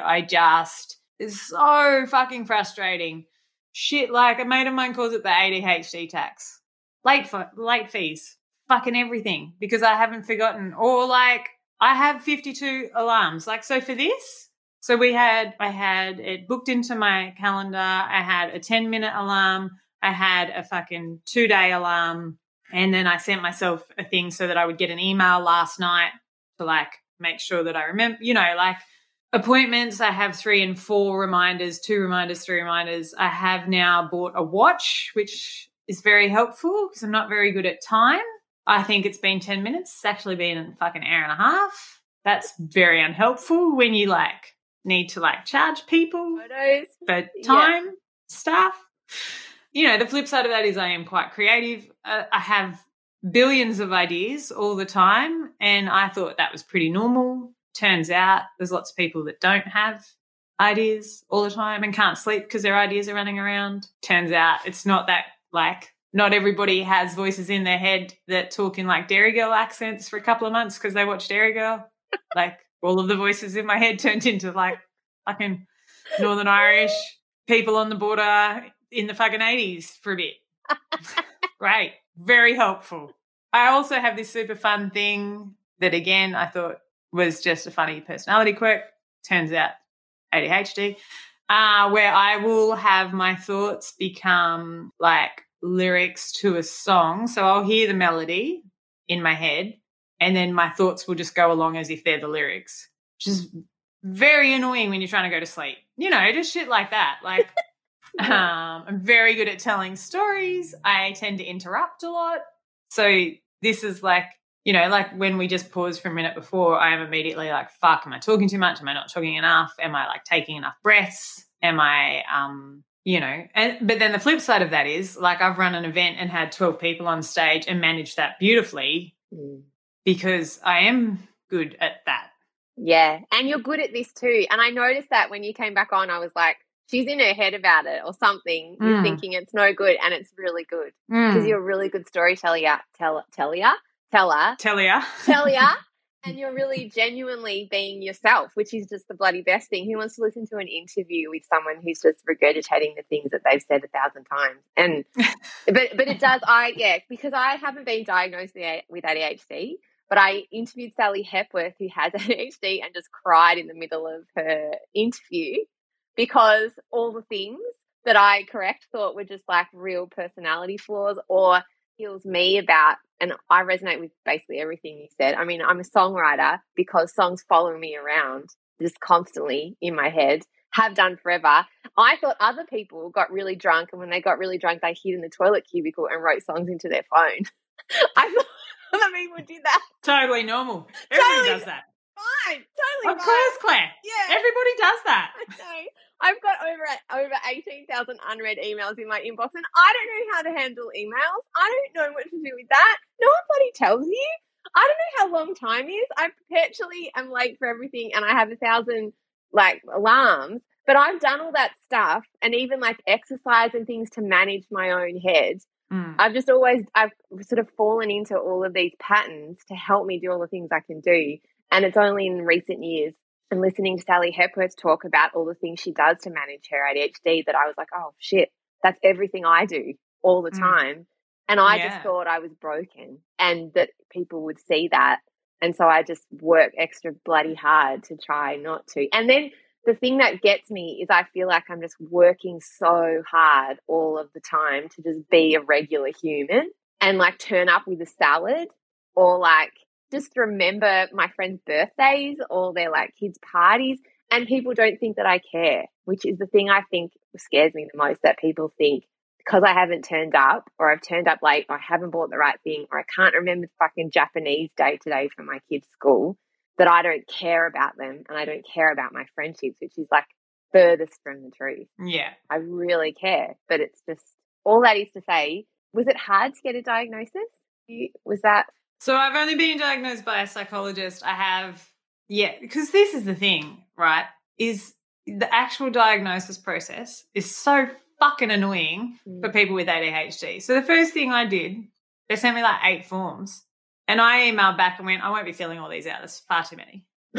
It's so fucking frustrating. Shit, like a mate of mine calls it the ADHD tax. Late fees. Fucking everything, because I haven't forgotten, or like I have 52 alarms. Like, so for this, I had it booked into my calendar. I had a 10-minute alarm. I had a fucking 2-day alarm. And then I sent myself a thing so that I would get an email last night to like make sure that I remember, like appointments. I have 3 and 4 reminders, 2 reminders, 3 reminders. I have now bought a watch, which is very helpful because I'm not very good at time. I think it's been 10 minutes. It's actually been a fucking hour and a half. That's very unhelpful when you like need to like charge people for time stuff. The flip side of that is I am quite creative. I have billions of ideas all the time, and I thought that was pretty normal. Turns out there's lots of people that don't have ideas all the time and can't sleep because their ideas are running around. Turns out it's not that like not everybody has voices in their head that talk in like Dairy Girl accents for a couple of months because they watch Dairy Girl. Like all of the voices in my head turned into like fucking Northern Irish people on the border in the fucking 80s for a bit. Great. Very helpful. I also have this super fun thing that, again, I thought was just a funny personality quirk. Turns out ADHD, where I will have my thoughts become like lyrics to a song. So I'll hear the melody in my head and then my thoughts will just go along as if they're the lyrics, which is very annoying when you're trying to go to sleep. Just shit like that. Like I'm very good at telling stories. I tend to interrupt a lot. So this is like, like when we just paused for a minute before, I am immediately like, fuck, am I talking too much? Am I not talking enough? Am I like taking enough breaths? Am I, but then the flip side of that is like I've run an event and had 12 people on stage and managed that beautifully because I am good at that. Yeah. And you're good at this too. And I noticed that when you came back on, I was like, she's in her head about it or something. You're thinking it's no good and it's really good because you're a really good storyteller. And you're really genuinely being yourself, which is just the bloody best thing. Who wants to listen to an interview with someone who's just regurgitating the things that they've said 1,000 times? And but it does. Because I haven't been diagnosed with ADHD, but I interviewed Sally Hepworth, who has ADHD, and just cried in the middle of her interview because all the things that I thought were just like real personality flaws or heals me about and I resonate with basically everything you said. I mean, I'm a songwriter because songs follow me around just constantly in my head, have done forever. I thought other people got really drunk, and when they got really drunk, they hid in the toilet cubicle and wrote songs into their phone. I thought other people did that. Totally normal. Everybody does that. Fine. Totally Of course, Claire. Yeah. Everybody does that. I've got over 18,000 unread emails in my inbox, and I don't know how to handle emails. I don't know what to do with that. No one bloody tells you. I don't know how long time is. I perpetually am late for everything, and I have 1,000 like alarms. But I've done all that stuff, and even like exercise and things to manage my own head. I've sort of fallen into all of these patterns to help me do all the things I can do. And it's only in recent years and listening to Sally Hepworth talk about all the things she does to manage her ADHD that I was like, oh shit, that's everything I do all the time. And I just thought I was broken and that people would see that. And so I just work extra bloody hard to try not to. And then the thing that gets me is I feel like I'm just working so hard all of the time to just be a regular human and like turn up with a salad or like just remember my friends' birthdays or their like kids' parties, and people don't think that I care, which is the thing I think scares me the most, that people think because I haven't turned up or I've turned up late or I haven't bought the right thing or I can't remember the fucking Japanese day today from my kids' school, that I don't care about them and I don't care about my friendships, which is like furthest from the truth. Yeah. I really care, but it's just, all that is to say, was it hard to get a diagnosis? Was that... So I've only been diagnosed by a psychologist. I have, because this is the thing, right, is the actual diagnosis process is so fucking annoying for people with ADHD. So the first thing I did, they sent me like 8 forms, and I emailed back and went, I won't be filling all these out. There's far too many. Good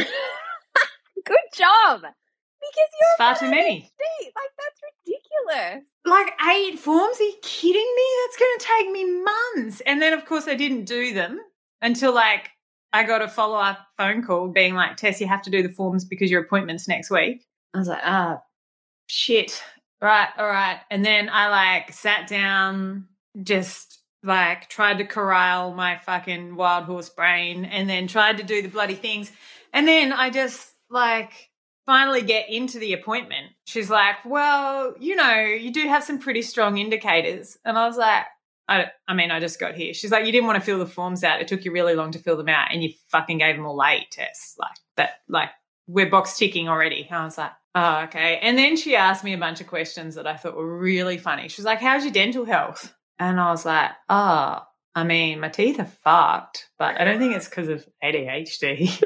job. Because you're far too many. ADHD. Like, that's ridiculous. Like 8 forms? Are you kidding me? That's going to take me months. And then, of course, I didn't do them until, like, I got a follow-up phone call being like, Tess, you have to do the forms because your appointment's next week. I was like, shit. Right, all right. And then I, like, sat down, just, like, tried to corral my fucking wild horse brain and then tried to do the bloody things. And then I just, like, finally get into the appointment. She's like, well, you know, you do have some pretty strong indicators. And I was like, I just got here. She's like, you didn't want to fill the forms out. It took you really long to fill them out and you fucking gave them all late, Tess. Like that, like we're box ticking already. And I was like, oh, okay. And then she asked me a bunch of questions that I thought were really funny. She was like, how's your dental health? And I was like, my teeth are fucked, but I don't think it's because of ADHD.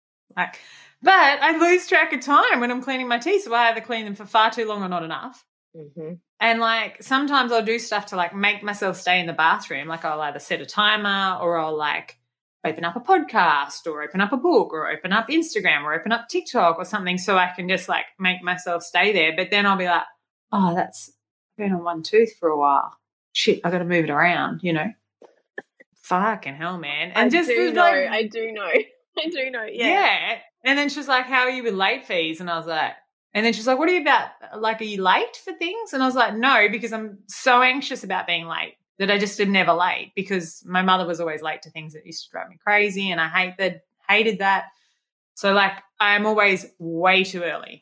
But I lose track of time when I'm cleaning my teeth, so I either clean them for far too long or not enough. Mm-hmm. And, like, sometimes I'll do stuff to, like, make myself stay in the bathroom. Like, I'll either set a timer or I'll, like, open up a podcast or open up a book or open up Instagram or open up TikTok or something so I can just, like, make myself stay there. But then I'll be like, oh, that's been on one tooth for a while. Shit, I got to move it around, you know. Fucking hell, man. And I do know, yeah. And then she's like, how are you with late fees? And I was like, and then she's like, what are you about? Like, are you late for things? And I was like, no, because I'm so anxious about being late that I just am never late because my mother was always late to things that used to drive me crazy and I hated that. So, like, I'm always way too early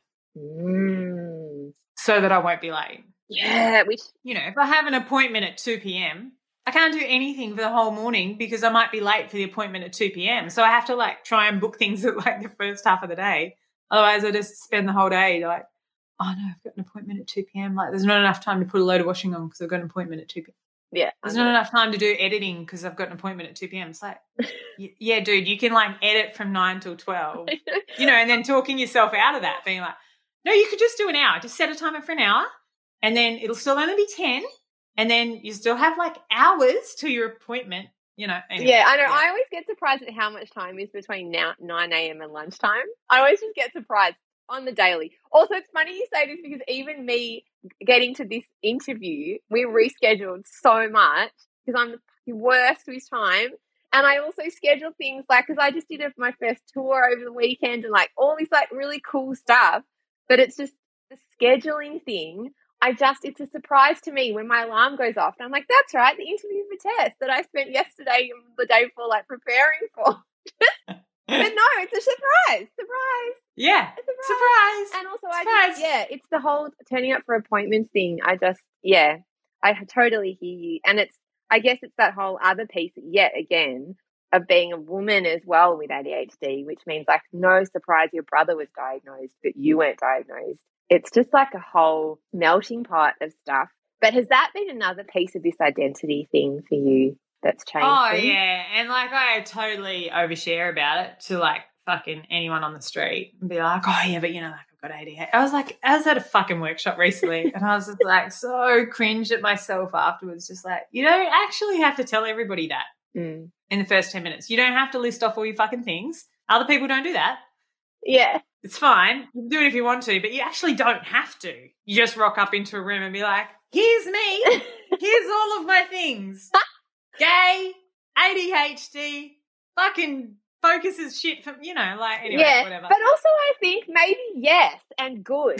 so that I won't be late. Yeah. You know, if I have an appointment at 2 p.m., I can't do anything for the whole morning because I might be late for the appointment at 2 p.m. So I have to, like, try and book things at, like, the first half of the day. Otherwise I just spend the whole day like, oh, no, I've got an appointment at 2 p.m. Like, there's not enough time to put a load of washing on because I've got an appointment at 2 p.m. Yeah. There's not enough time to do editing because I've got an appointment at 2 p.m. It's like, yeah, dude, you can, like, edit from 9 till 12, you know, and then talking yourself out of that, being like, no, you could just do an hour. Just set a timer for an hour and then it'll still only be 10. And then you still have, like, hours to your appointment, you know. Anyway, yeah, I know. Yeah. I always get surprised at how much time is between 9 a.m. and lunchtime. I always just get surprised on the daily. Also, it's funny you say this because even me getting to this interview, we rescheduled so much because I'm the worst with time. And I also schedule things like, because I just did my first tour over the weekend and, like, all this, like, really cool stuff. But it's just the scheduling thing. it's a surprise to me when my alarm goes off. And I'm like, that's right, the interview for test that I spent yesterday and the day before, like, preparing for. But no, it's a surprise. Surprise. Yeah. A surprise. And also, it's the whole turning up for appointments thing. I totally hear you. And I guess it's that whole other piece yet again of being a woman as well with ADHD, which means, like, no surprise your brother was diagnosed, but you weren't diagnosed. It's just like a whole melting pot of stuff. But has that been another piece of this identity thing for you that's changed? Oh, yeah. And, like, I totally overshare about it to, like, fucking anyone on the street and be like, oh, yeah, but, you know, like, I've got ADHD. I was at a fucking workshop recently and I was just, like, so cringed at myself afterwards, just like, you don't actually have to tell everybody that in the first 10 minutes. You don't have to list off all your fucking things. Other people don't do that. Yeah. It's fine. You can do it if you want to, but you actually don't have to. You just rock up into a room and be like, here's me. Here's all of my things. Gay, ADHD, fucking focuses shit from, you know, like, anyway, whatever. But also I think maybe yes and good.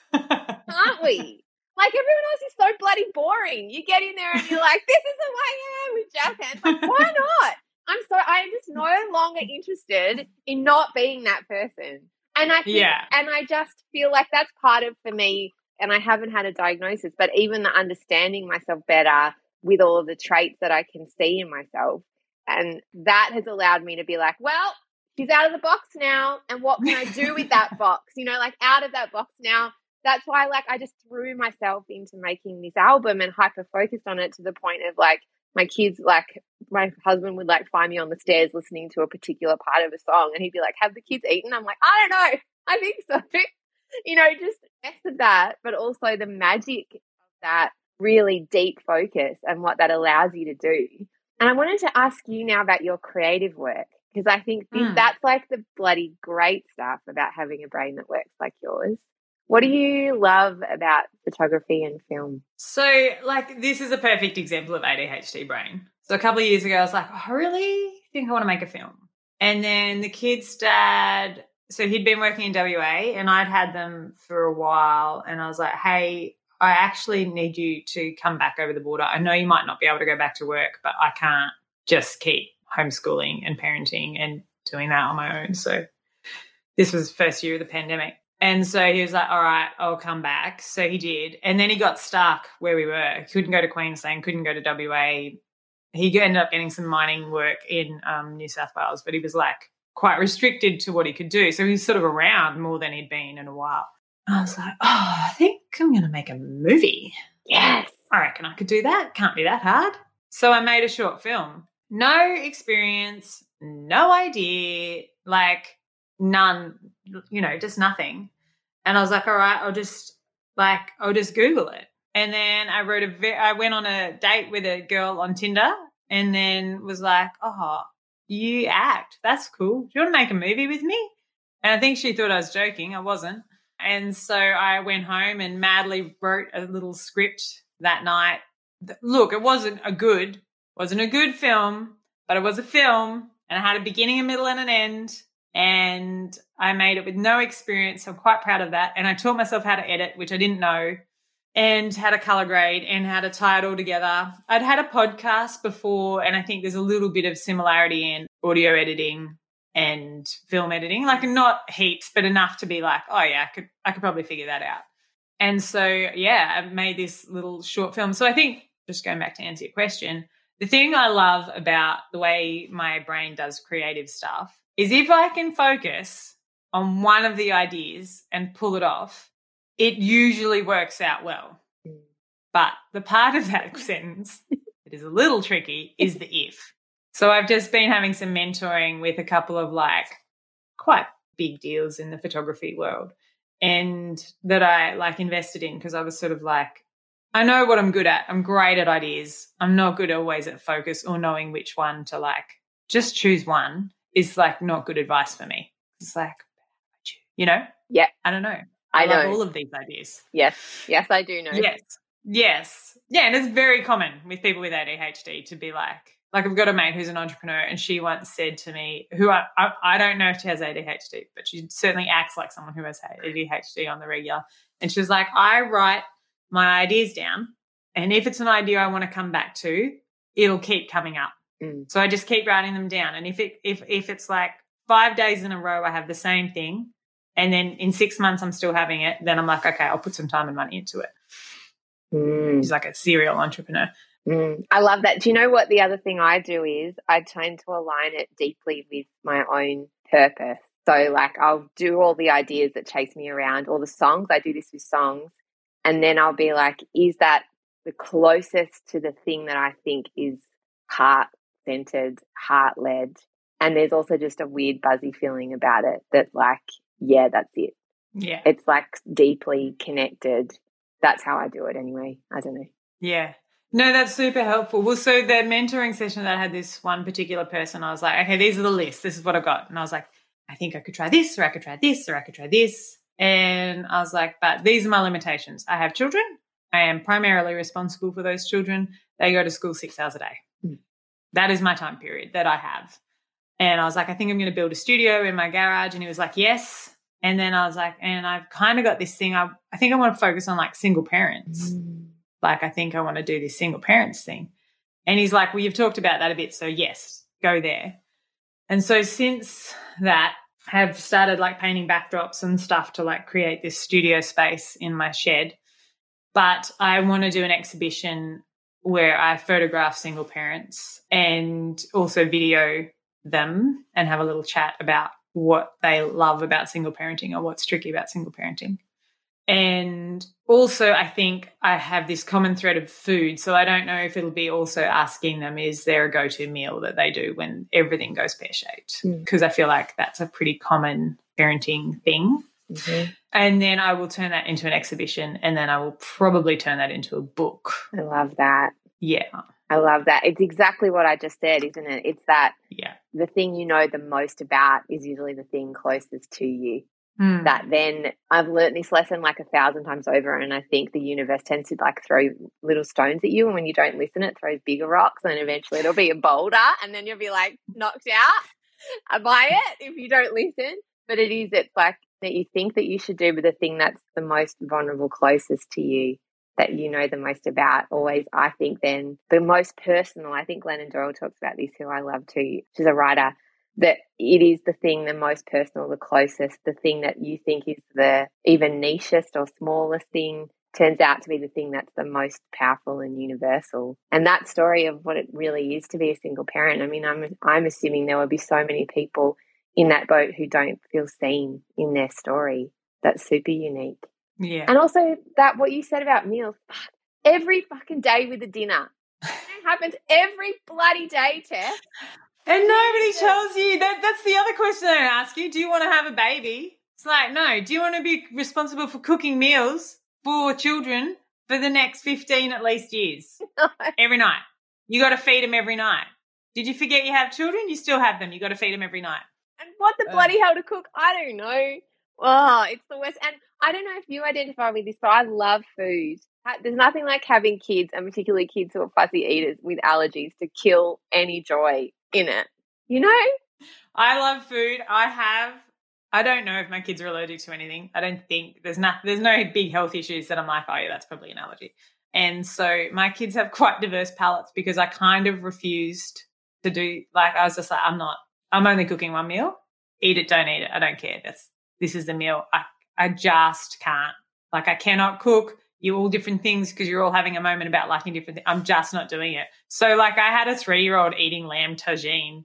Aren't we? Like, everyone else is so bloody boring. You get in there and you're like, this is who I am with jazz hands. Like, why not? I'm just no longer interested in not being that person. And I think, and I just feel like that's part of, for me, and I haven't had a diagnosis, but even the understanding myself better with all of the traits that I can see in myself. And that has allowed me to be like, well, she's out of the box now. And what can I do with that box? You know, like, out of that box now. That's why, like, I just threw myself into making this album and hyper-focused on it to the point of, like, my kids, like, my husband would, like, find me on the stairs listening to a particular part of a song and he'd be like, have the kids eaten? I'm like, I don't know. I think so. You know, just mess of that, but also the magic of that really deep focus and what that allows you to do. And I wanted to ask you now about your creative work, because I think that's, like, the bloody great stuff about having a brain that works like yours. What do you love about photography and film? So, like, this is a perfect example of ADHD brain. So a couple of years ago, I was like, I really think I want to make a film. And then the kid's dad, so he'd been working in WA and I'd had them for a while. And I was like, hey, I actually need you to come back over the border. I know you might not be able to go back to work, but I can't just keep homeschooling and parenting and doing that on my own. So this was the first year of the pandemic. And so he was like, all right, I'll come back. So he did. And then he got stuck where we were. Couldn't go to Queensland, couldn't go to WA. He ended up getting some mining work in New South Wales, but he was, like, quite restricted to what he could do. So he was sort of around more than he'd been in a while. I was like, oh, I think I'm going to make a movie. Yes. I reckon I could do that. Can't be that hard. So I made a short film. No experience, no idea, like, none, you know, just nothing. And I was like, all right, I'll just Google it. And then I went on a date with a girl on Tinder and then was like, oh, you act. That's cool. Do you want to make a movie with me? And I think she thought I was joking. I wasn't. And so I went home and madly wrote a little script that night. Look, it wasn't a good film, but it was a film and it had a beginning, a middle and an end. And I made it with no experience. So I'm quite proud of that. And I taught myself how to edit, which I didn't know, and how to color grade and how to tie it all together. I'd had a podcast before, and I think there's a little bit of similarity in audio editing and film editing, like not heaps, but enough to be like, oh yeah, I could probably figure that out. And so, yeah, I made this little short film. So I think, just going back to answer your question, the thing I love about the way my brain does creative stuff is if I can focus on one of the ideas and pull it off, it usually works out well. But the part of that sentence that is a little tricky is the if. So I've just been having some mentoring with a couple of, like, quite big deals in the photography world, and that I, like, invested in because I was sort of like, I know what I'm good at. I'm great at ideas. I'm not good always at focus or knowing which one to, like, just choose one is, like, not good advice for me. It's like, you know? Yeah. I don't know. I know love all of these ideas. Yes. Yes, I do know. Yes. Yeah, and it's very common with people with ADHD to be like I've got a mate who's an entrepreneur, and she once said to me, who I don't know if she has ADHD, but she certainly acts like someone who has ADHD on the regular. And she was like, I write my ideas down. And if it's an idea I want to come back to, it'll keep coming up. So I just keep writing them down. And if it's like 5 days in a row I have the same thing, and then in 6 months I'm still having it, then I'm like, okay, I'll put some time and money into it. She's like a serial entrepreneur. I love that. Do you know what the other thing I do is I tend to align it deeply with my own purpose. So like I'll do all the ideas that chase me around, all the songs. I do this with songs. And then I'll be like, is that the closest to the thing that I think is heart-centered, heart-led? And there's also just a weird buzzy feeling about it that like, yeah, that's it. Yeah. It's like deeply connected. That's how I do it anyway. I don't know. Yeah. No, that's super helpful. Well, so the mentoring session that I had this one particular person, I was like, okay, these are the lists. This is what I've got. And I was like, I think I could try this, or I could try this, or I could try this. And I was like, but these are my limitations. I have children. I am primarily responsible for those children. They go to school 6 hours a day. That is my time period that I have. And I was like, I think I'm going to build a studio in my garage. And he was like, yes. And then I was like, and I've kind of got this thing. I think I want to focus on like single parents. Like, I think I want to do this single parents thing. And he's like, well, you've talked about that a bit. So yes, go there. And so since that, have started like painting backdrops and stuff to like create this studio space in my shed. But I want to do an exhibition where I photograph single parents and also video them and have a little chat about what they love about single parenting or what's tricky about single parenting. And also I think I have this common thread of food. So I don't know if it'll be also asking them, is there a go-to meal that they do when everything goes pear-shaped? Because I feel like that's a pretty common parenting thing. And then I will turn that into an exhibition, and then I will probably turn that into a book. I love that. Yeah. I love that. It's exactly what I just said, isn't it? It's that the thing you know the most about is usually the thing closest to you. That then I've learnt this lesson like 1,000 times over, and I think the universe tends to like throw little stones at you, and when you don't listen it throws bigger rocks, and eventually it'll be a boulder, and then you'll be like knocked out by it if you don't listen. But it's like that you think that you should do, but the thing that's the most vulnerable, closest to you, that you know the most about, always, I think, then the most personal. I think Glennon Doyle talks about this, who I love too. She's a writer. That it is the thing, the most personal, the closest, the thing that you think is the even nichest or smallest thing turns out to be the thing that's the most powerful and universal. And that story of what it really is to be a single parent, I mean, I'm assuming there will be so many people in that boat who don't feel seen in their story. That's super unique. Yeah. And also that what you said about meals, every fucking day with a dinner. It happens every bloody day, Tess. And nobody tells you that. That's the other question I ask you. Do you want to have a baby? It's like, no. Do you want to be responsible for cooking meals for children for the next 15 at least years? No. Every night. You got to feed them every night. Did you forget you have children? You still have them. You got to feed them every night. And what the bloody hell to cook? I don't know. Oh, it's the worst. And I don't know if you identify with this, but I love food. There's nothing like having kids, and particularly kids who are fussy eaters with allergies, to kill any joy in it, you know? I love food. I don't know if my kids are allergic to anything. I don't think there's no big health issues that I'm like, oh yeah, that's probably an allergy. And so my kids have quite diverse palates because I kind of refused to do, like, I was just like, I'm only cooking one meal. Eat it, don't eat it. I don't care. This is the meal. I just can't. Like, I cannot cook you all different things because you're all having a moment about liking different things. I'm just not doing it. So, like, I had a 3-year-old eating lamb tagine,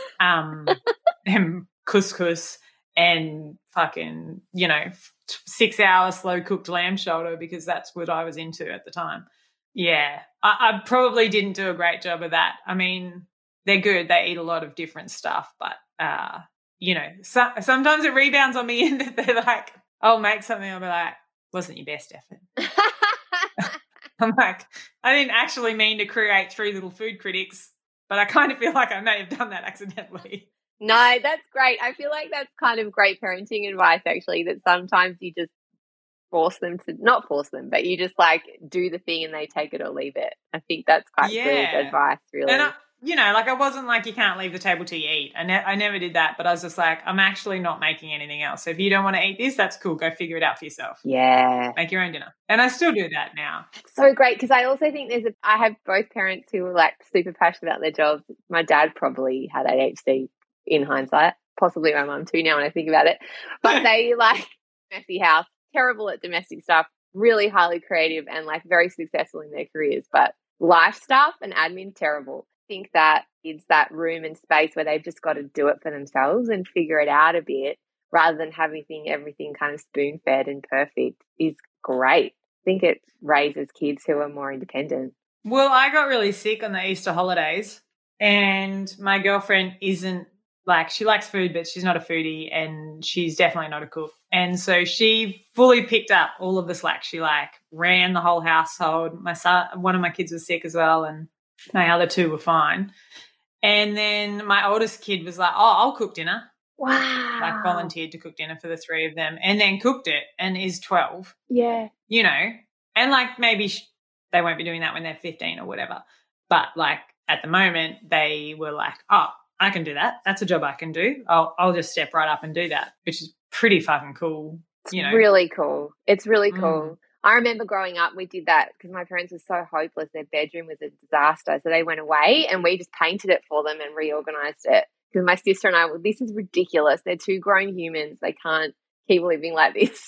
and couscous and fucking, 6-hour slow-cooked lamb shoulder because that's what I was into at the time. Yeah, I probably didn't do a great job of that. I mean, they're good. They eat a lot of different stuff, but, sometimes it rebounds on me and they're like, I'll make something. I'll be like, wasn't your best effort. I'm like, I didn't actually mean to create 3 little food critics, but I kind of feel like I may have done that accidentally. No, that's great. I feel like that's kind of great parenting advice, actually, that sometimes you just not force them, but you just like do the thing and they take it or leave it. I think that's quite good advice, really. you know, like I wasn't like you can't leave the table till you eat. I never did that, but I was just like, I'm actually not making anything else. So if you don't want to eat this, that's cool. Go figure it out for yourself. Yeah. Make your own dinner. And I still do that now. So great, because I also think I have both parents who are like super passionate about their jobs. My dad probably had ADHD in hindsight, possibly my mum too now when I think about it. But they like messy house, terrible at domestic stuff, really highly creative and like very successful in their careers. But life stuff and admin, terrible. I think that it's that room and space where they've just got to do it for themselves and figure it out a bit rather than having everything kind of spoon-fed and perfect is great. I think it raises kids who are more independent. Well, I got really sick on the Easter holidays and my girlfriend isn't like, she likes food, but she's not a foodie and she's definitely not a cook. And so she fully picked up all of the slack. She like ran the whole household. My son, one of my kids was sick as well and my other two were fine. And then my oldest kid was like, oh, I'll cook dinner. Wow. Like volunteered to cook dinner for the three of them and then cooked it and is 12. Yeah. You know, and like maybe they won't be doing that when they're 15 or whatever. But like at the moment they were like, oh, I can do that. That's a job I can do. I'll just step right up and do that, which is pretty fucking cool. You know, really cool. It's really cool. I remember growing up, we did that because my parents were so hopeless. Their bedroom was a disaster. So they went away and we just painted it for them and reorganized it. Because my sister and I, this is ridiculous. They're two grown humans. They can't keep living like this.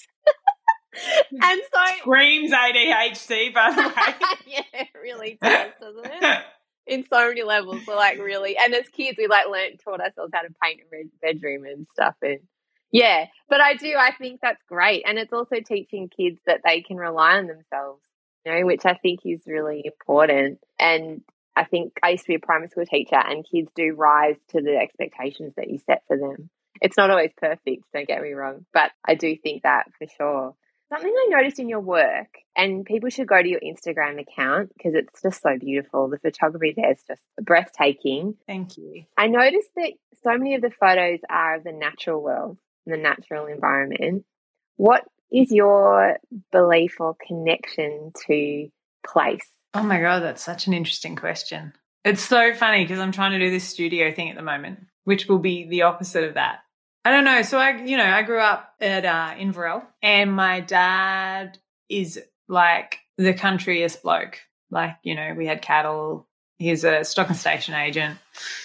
And so screams ADHD, by the way. Yeah, it really does, doesn't it? In so many levels. We're like really, and as kids, we like taught ourselves how to paint a bedroom and stuff. And yeah, but I think that's great. And it's also teaching kids that they can rely on themselves, you know, which I think is really important. And I think I used to be a primary school teacher and kids do rise to the expectations that you set for them. It's not always perfect, don't get me wrong, but I do think that for sure. Something I noticed in your work, and people should go to your Instagram account because it's just so beautiful. The photography there is just breathtaking. Thank you. I noticed that so many of the photos are of the natural world and the natural environment. What is your belief or connection to place? Oh my God, that's such an interesting question. It's so funny because I'm trying to do this studio thing at the moment, which will be the opposite of that. I don't know. So I grew up at Inverell and my dad is like the countryest bloke. Like, you know, we had cattle. He's a stock and station agent.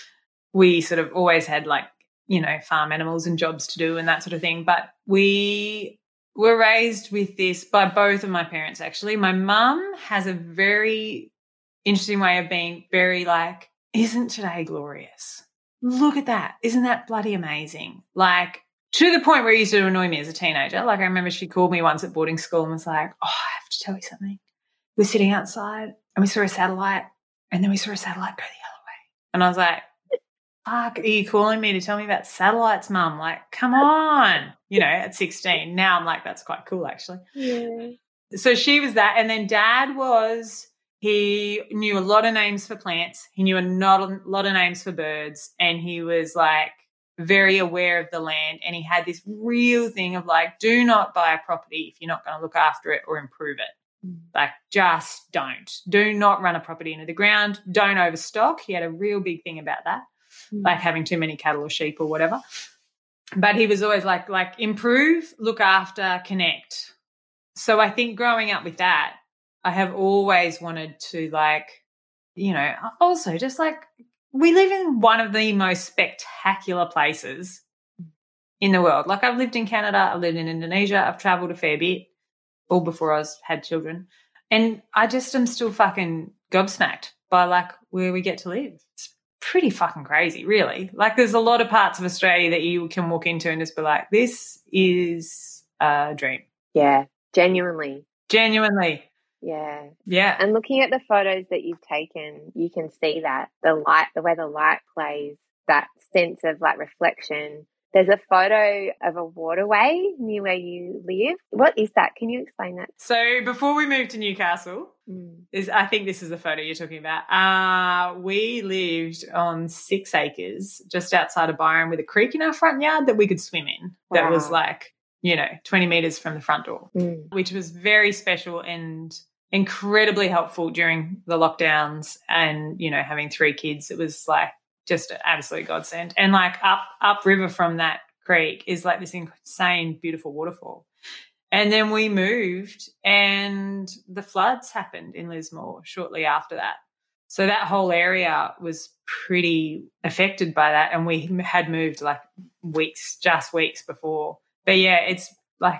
We sort of always had like, you know, farm animals and jobs to do and that sort of thing. But we were raised with this by both of my parents, actually. My mum has a very interesting way of being very like, isn't today glorious? Look at that. Isn't that bloody amazing? Like, to the point where it used to annoy me as a teenager. Like, I remember she called me once at boarding school and was like, oh, I have to tell you something. We're sitting outside and we saw a satellite and then we saw a satellite go the other way. And I was like, fuck, are you calling me to tell me about satellites, Mum? Like, come on. You know, at 16. Now I'm like, that's quite cool, actually. Yeah. So she was that. And then Dad was... He knew a lot of names for plants. He knew a lot of names for birds. And he was like very aware of the land. And he had this real thing of like, do not buy a property if you're not going to look after it or improve it. Like, just don't. Do not run a property into the ground. Don't overstock. He had a real big thing about that, like having too many cattle or sheep or whatever. But he was always like improve, look after, connect. So I think growing up with that, I have always wanted to, like, you know, also just like we live in one of the most spectacular places in the world. Like, I've lived in Canada, I've lived in Indonesia, I've travelled a fair bit, all before I had children. And I just am still fucking gobsmacked by, like, where we get to live. It's pretty fucking crazy, really. Like, there's a lot of parts of Australia that you can walk into and just be like, this is a dream. Yeah, genuinely. Yeah. And looking at the photos that you've taken, you can see that the way the light plays, that sense of like reflection. There's a photo of a waterway near where you live. What is that? Can you explain that? So before we moved to Newcastle, I think this is the photo you're talking about. We lived on 6 acres just outside of Byron with a creek in our front yard that we could swim in. That was like, you know, 20 metres from the front door, which was very special. And incredibly helpful during the lockdowns and, you know, having 3 kids. It was like just an absolute godsend. And like up river from that creek is like this insane, beautiful waterfall. And then we moved and the floods happened in Lismore shortly after that. So that whole area was pretty affected by that, and we had moved like weeks before. But yeah, it's like,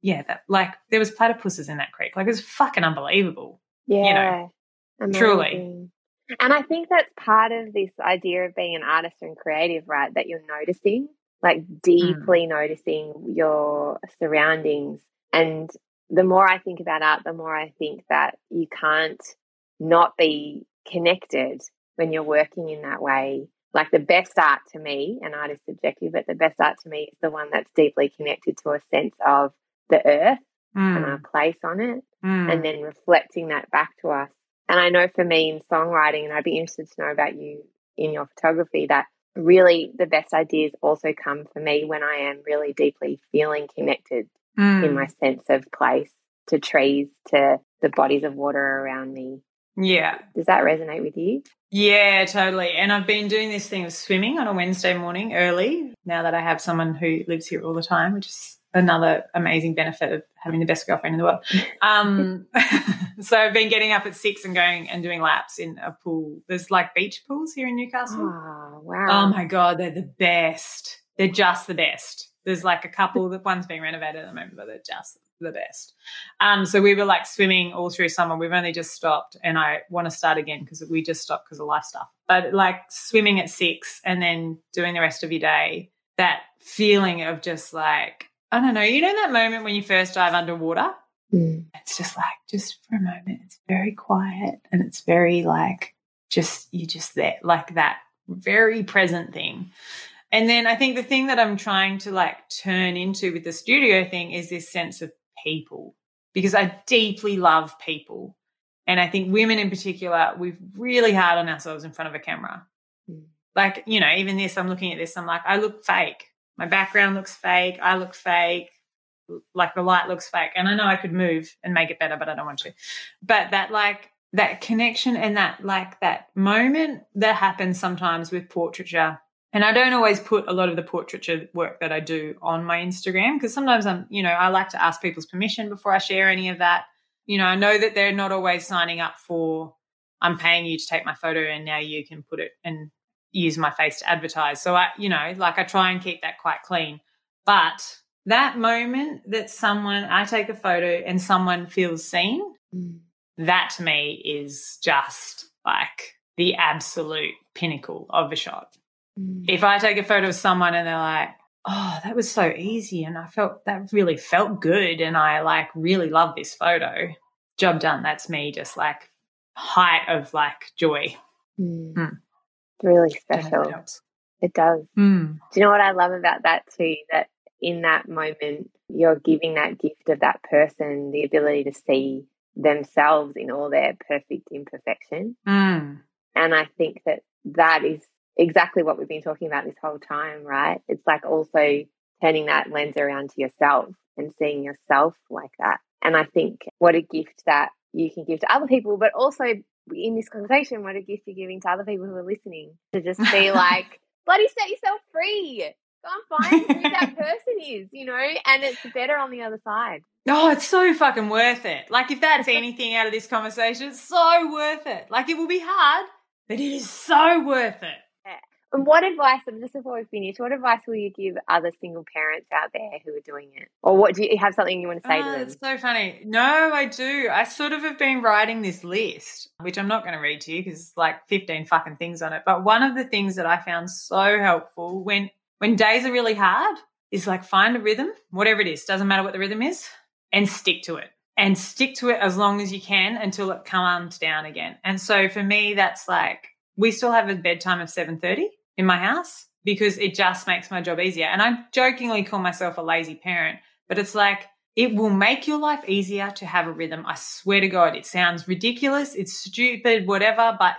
there was platypuses in that creek. Like, it was fucking unbelievable. Yeah, you know, amazing. Truly. And I think that's part of this idea of being an artist and creative, right? That you're noticing, like deeply noticing your surroundings. And the more I think about art, the more I think that you can't not be connected when you're working in that way. Like, the best art to me, and art is subjective, but the best art to me is the one that's deeply connected to a sense of the earth and our place on it, and then reflecting that back to us. And I know for me in songwriting, and I'd be interested to know about you in your photography, that really the best ideas also come for me when I am really deeply feeling connected in my sense of place, to trees, to the bodies of water around me. Yeah. Does that resonate with you? Yeah, totally. And I've been doing this thing of swimming on a Wednesday morning early now that I have someone who lives here all the time, which is another amazing benefit of having the best girlfriend in the world. So I've been getting up at 6 and going and doing laps in a pool. There's like beach pools here in Newcastle. Oh, wow. Oh my God, they're the best. They're just the best. There's like a couple, that one's being renovated at the moment, but they're just the best. So we were like swimming all through summer. We've only just stopped, and I want to start again because we just stopped because of life stuff. But like swimming at 6 and then doing the rest of your day, that feeling of just like, I don't know, you know that moment when you first dive underwater? It's just like, just for a moment, it's very quiet and it's very like, you're just there, like that very present thing. And then I think the thing that I'm trying to like turn into with the studio thing is this sense of people, because I deeply love people. And I think women in particular, we're really hard on ourselves in front of a camera. Like, you know, even this, I'm looking at this, I'm like, I look fake. My background looks fake. I look fake. Like the light looks fake. And I know I could move and make it better, but I don't want to. But that like that connection and that like that moment that happens sometimes with portraiture. And I don't always put a lot of the portraiture work that I do on my Instagram, because sometimes I like to ask people's permission before I share any of that. You know, I know that they're not always signing up for, I'm paying you to take my photo and now you can put it and use my face to advertise. So I try and keep that quite clean. But that moment that I take a photo and someone feels seen, that to me is just like the absolute pinnacle of a shot. If I take a photo of someone and they're like, oh, that was so easy and that really felt good and I like really love this photo, job done. That's me just like height of like joy. It's really special. It does. Do you know what I love about that too? That in that moment, you're giving that gift of that person the ability to see themselves in all their perfect imperfection. And I think that is exactly what we've been talking about this whole time, right? It's like also turning that lens around to yourself and seeing yourself like that. And I think what a gift that you can give to other people, but also in this conversation, what a gift you're giving to other people who are listening, to just be like, bloody set yourself free. Go and find who that person is, you know, and it's better on the other side. Oh, it's so fucking worth it. Like, if that's anything out of this conversation, it's so worth it. Like, it will be hard, but it is so worth it. Yeah. And what advice, just before we finish, what advice will you give other single parents out there who are doing it? Or what, do you have something you want to say to them? It's so funny. No, I do. I sort of have been writing this list, which I'm not going to read to you because it's like 15 fucking things on it. But one of the things that I found so helpful when days are really hard is like find a rhythm, whatever it is, doesn't matter what the rhythm is, and stick to it. And stick to it as long as you can until it calms down again. And so for me, that's like, we still have a bedtime of 7:30 in my house because it just makes my job easier. And I jokingly call myself a lazy parent, but it's like, it will make your life easier to have a rhythm. I swear to God, it sounds ridiculous, it's stupid, whatever, but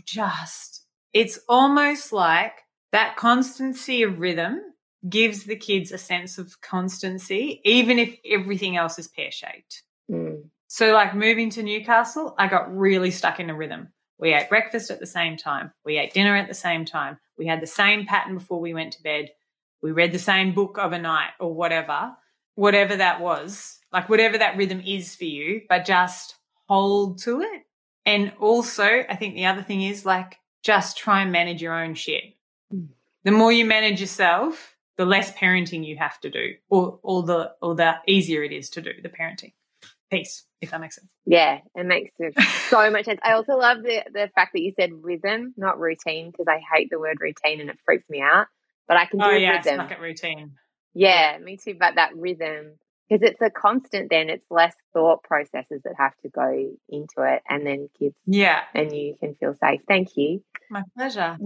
it's almost like that constancy of rhythm gives the kids a sense of constancy, even if everything else is pear-shaped. So like moving to Newcastle, I got really stuck in a rhythm. We ate breakfast at the same time. We ate dinner at the same time. We had the same pattern before we went to bed. We read the same book of a night or whatever that was, like whatever that rhythm is for you, but just hold to it. And also, I think the other thing is like just try and manage your own shit. The more you manage yourself, the less parenting you have to do, or the easier it is to do the parenting piece, if that makes sense. Yeah, it makes so much sense. I also love the fact that you said rhythm, not routine, because I hate the word routine and it freaks me out. But I can do rhythm. I suck at routine. Yeah, me too. But that rhythm, because it's a constant, then it's less thought processes that have to go into it, and then kids, and you can feel safe. Thank you. My pleasure.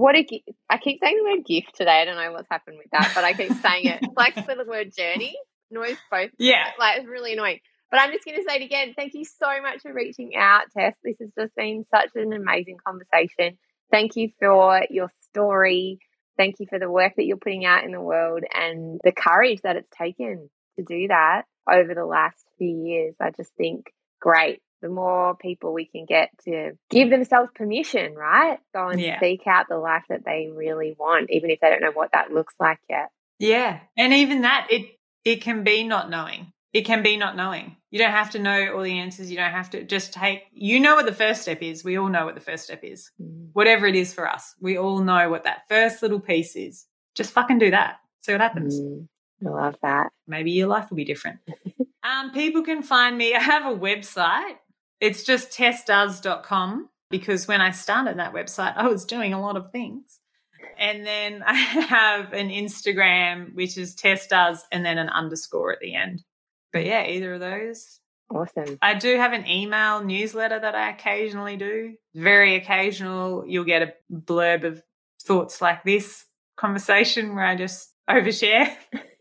I keep saying the word gift today. I don't know what's happened with that, but I keep saying it. It's like the word journey. Annoys both. Yeah. Like, it's really annoying. But I'm just going to say it again. Thank you so much for reaching out, Tess. This has just been such an amazing conversation. Thank you for your story. Thank you for the work that you're putting out in the world and the courage that it's taken to do that over the last few years. I just think, great. The more people we can get to give themselves permission, right? Go and seek out the life that they really want, even if they don't know what that looks like yet. Yeah. And even that, it can be not knowing. It can be not knowing. You don't have to know all the answers. You don't have to just you know what the first step is. We all know what the first step is. Whatever it is for us, we all know what that first little piece is. Just fucking do that. See what happens. I love that. Maybe your life will be different. People can find me. I have a website. It's just tessdoes.com, because when I started that website, I was doing a lot of things. And then I have an Instagram, which is tessdoes and then an _ at the end. But, yeah, either of those. Awesome. I do have an email newsletter that I occasionally do. Very occasional. You'll get a blurb of thoughts like this conversation where I just overshare.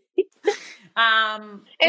I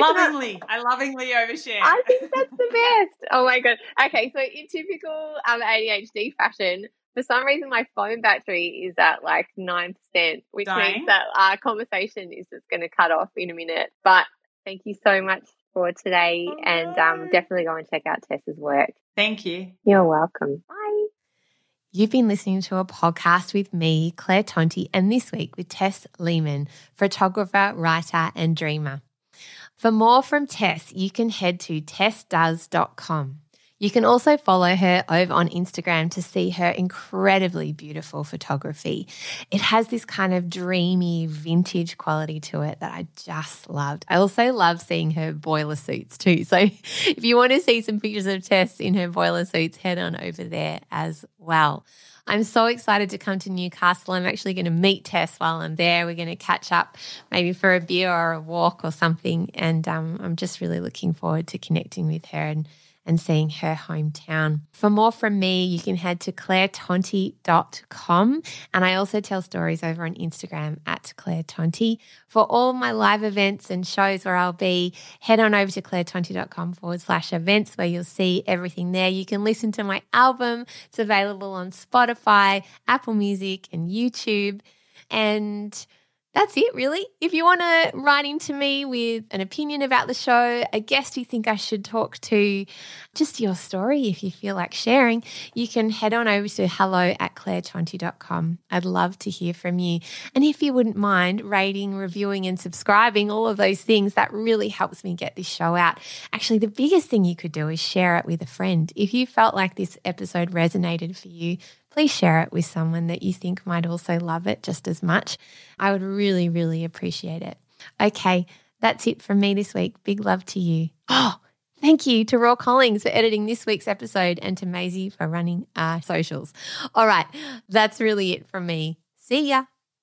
lovingly overshare. I think that's the best. Oh, my God. Okay, so in typical ADHD fashion, for some reason my phone battery is at like 9%, which means that our conversation is just going to cut off in a minute. But thank you so much for today, and definitely go and check out Tess's work. Thank you. You're welcome. Bye. You've been listening to a podcast with me, Claire Tonti, and this week with Tess Lehman, photographer, writer, and dreamer. For more from Tess, you can head to tessdoes.com. You can also follow her over on Instagram to see her incredibly beautiful photography. It has this kind of dreamy vintage quality to it that I just loved. I also love seeing her boiler suits too. So if you want to see some pictures of Tess in her boiler suits, head on over there as well. I'm so excited to come to Newcastle. I'm actually going to meet Tess while I'm there. We're going to catch up maybe for a beer or a walk or something. And I'm just really looking forward to connecting with her and seeing her hometown. For more from me, you can head to clairetonti.com. And I also tell stories over on Instagram at Claire Tonti. For all my live events and shows where I'll be, head on over to clairetonti.com/events, where you'll see everything there. You can listen to my album. It's available on Spotify, Apple Music, and YouTube. And that's it, really. If you want to write into me with an opinion about the show, a guest you think I should talk to, just your story if you feel like sharing, you can head on over to hello@clairetonti.com. I'd love to hear from you. And if you wouldn't mind rating, reviewing and subscribing, all of those things, that really helps me get this show out. Actually, the biggest thing you could do is share it with a friend. If you felt like this episode resonated for you, please share it with someone that you think might also love it just as much. I would really, really appreciate it. Okay, that's it from me this week. Big love to you. Oh, thank you to Raw Collings for editing this week's episode and to Maisie for running our socials. All right, that's really it from me. See ya.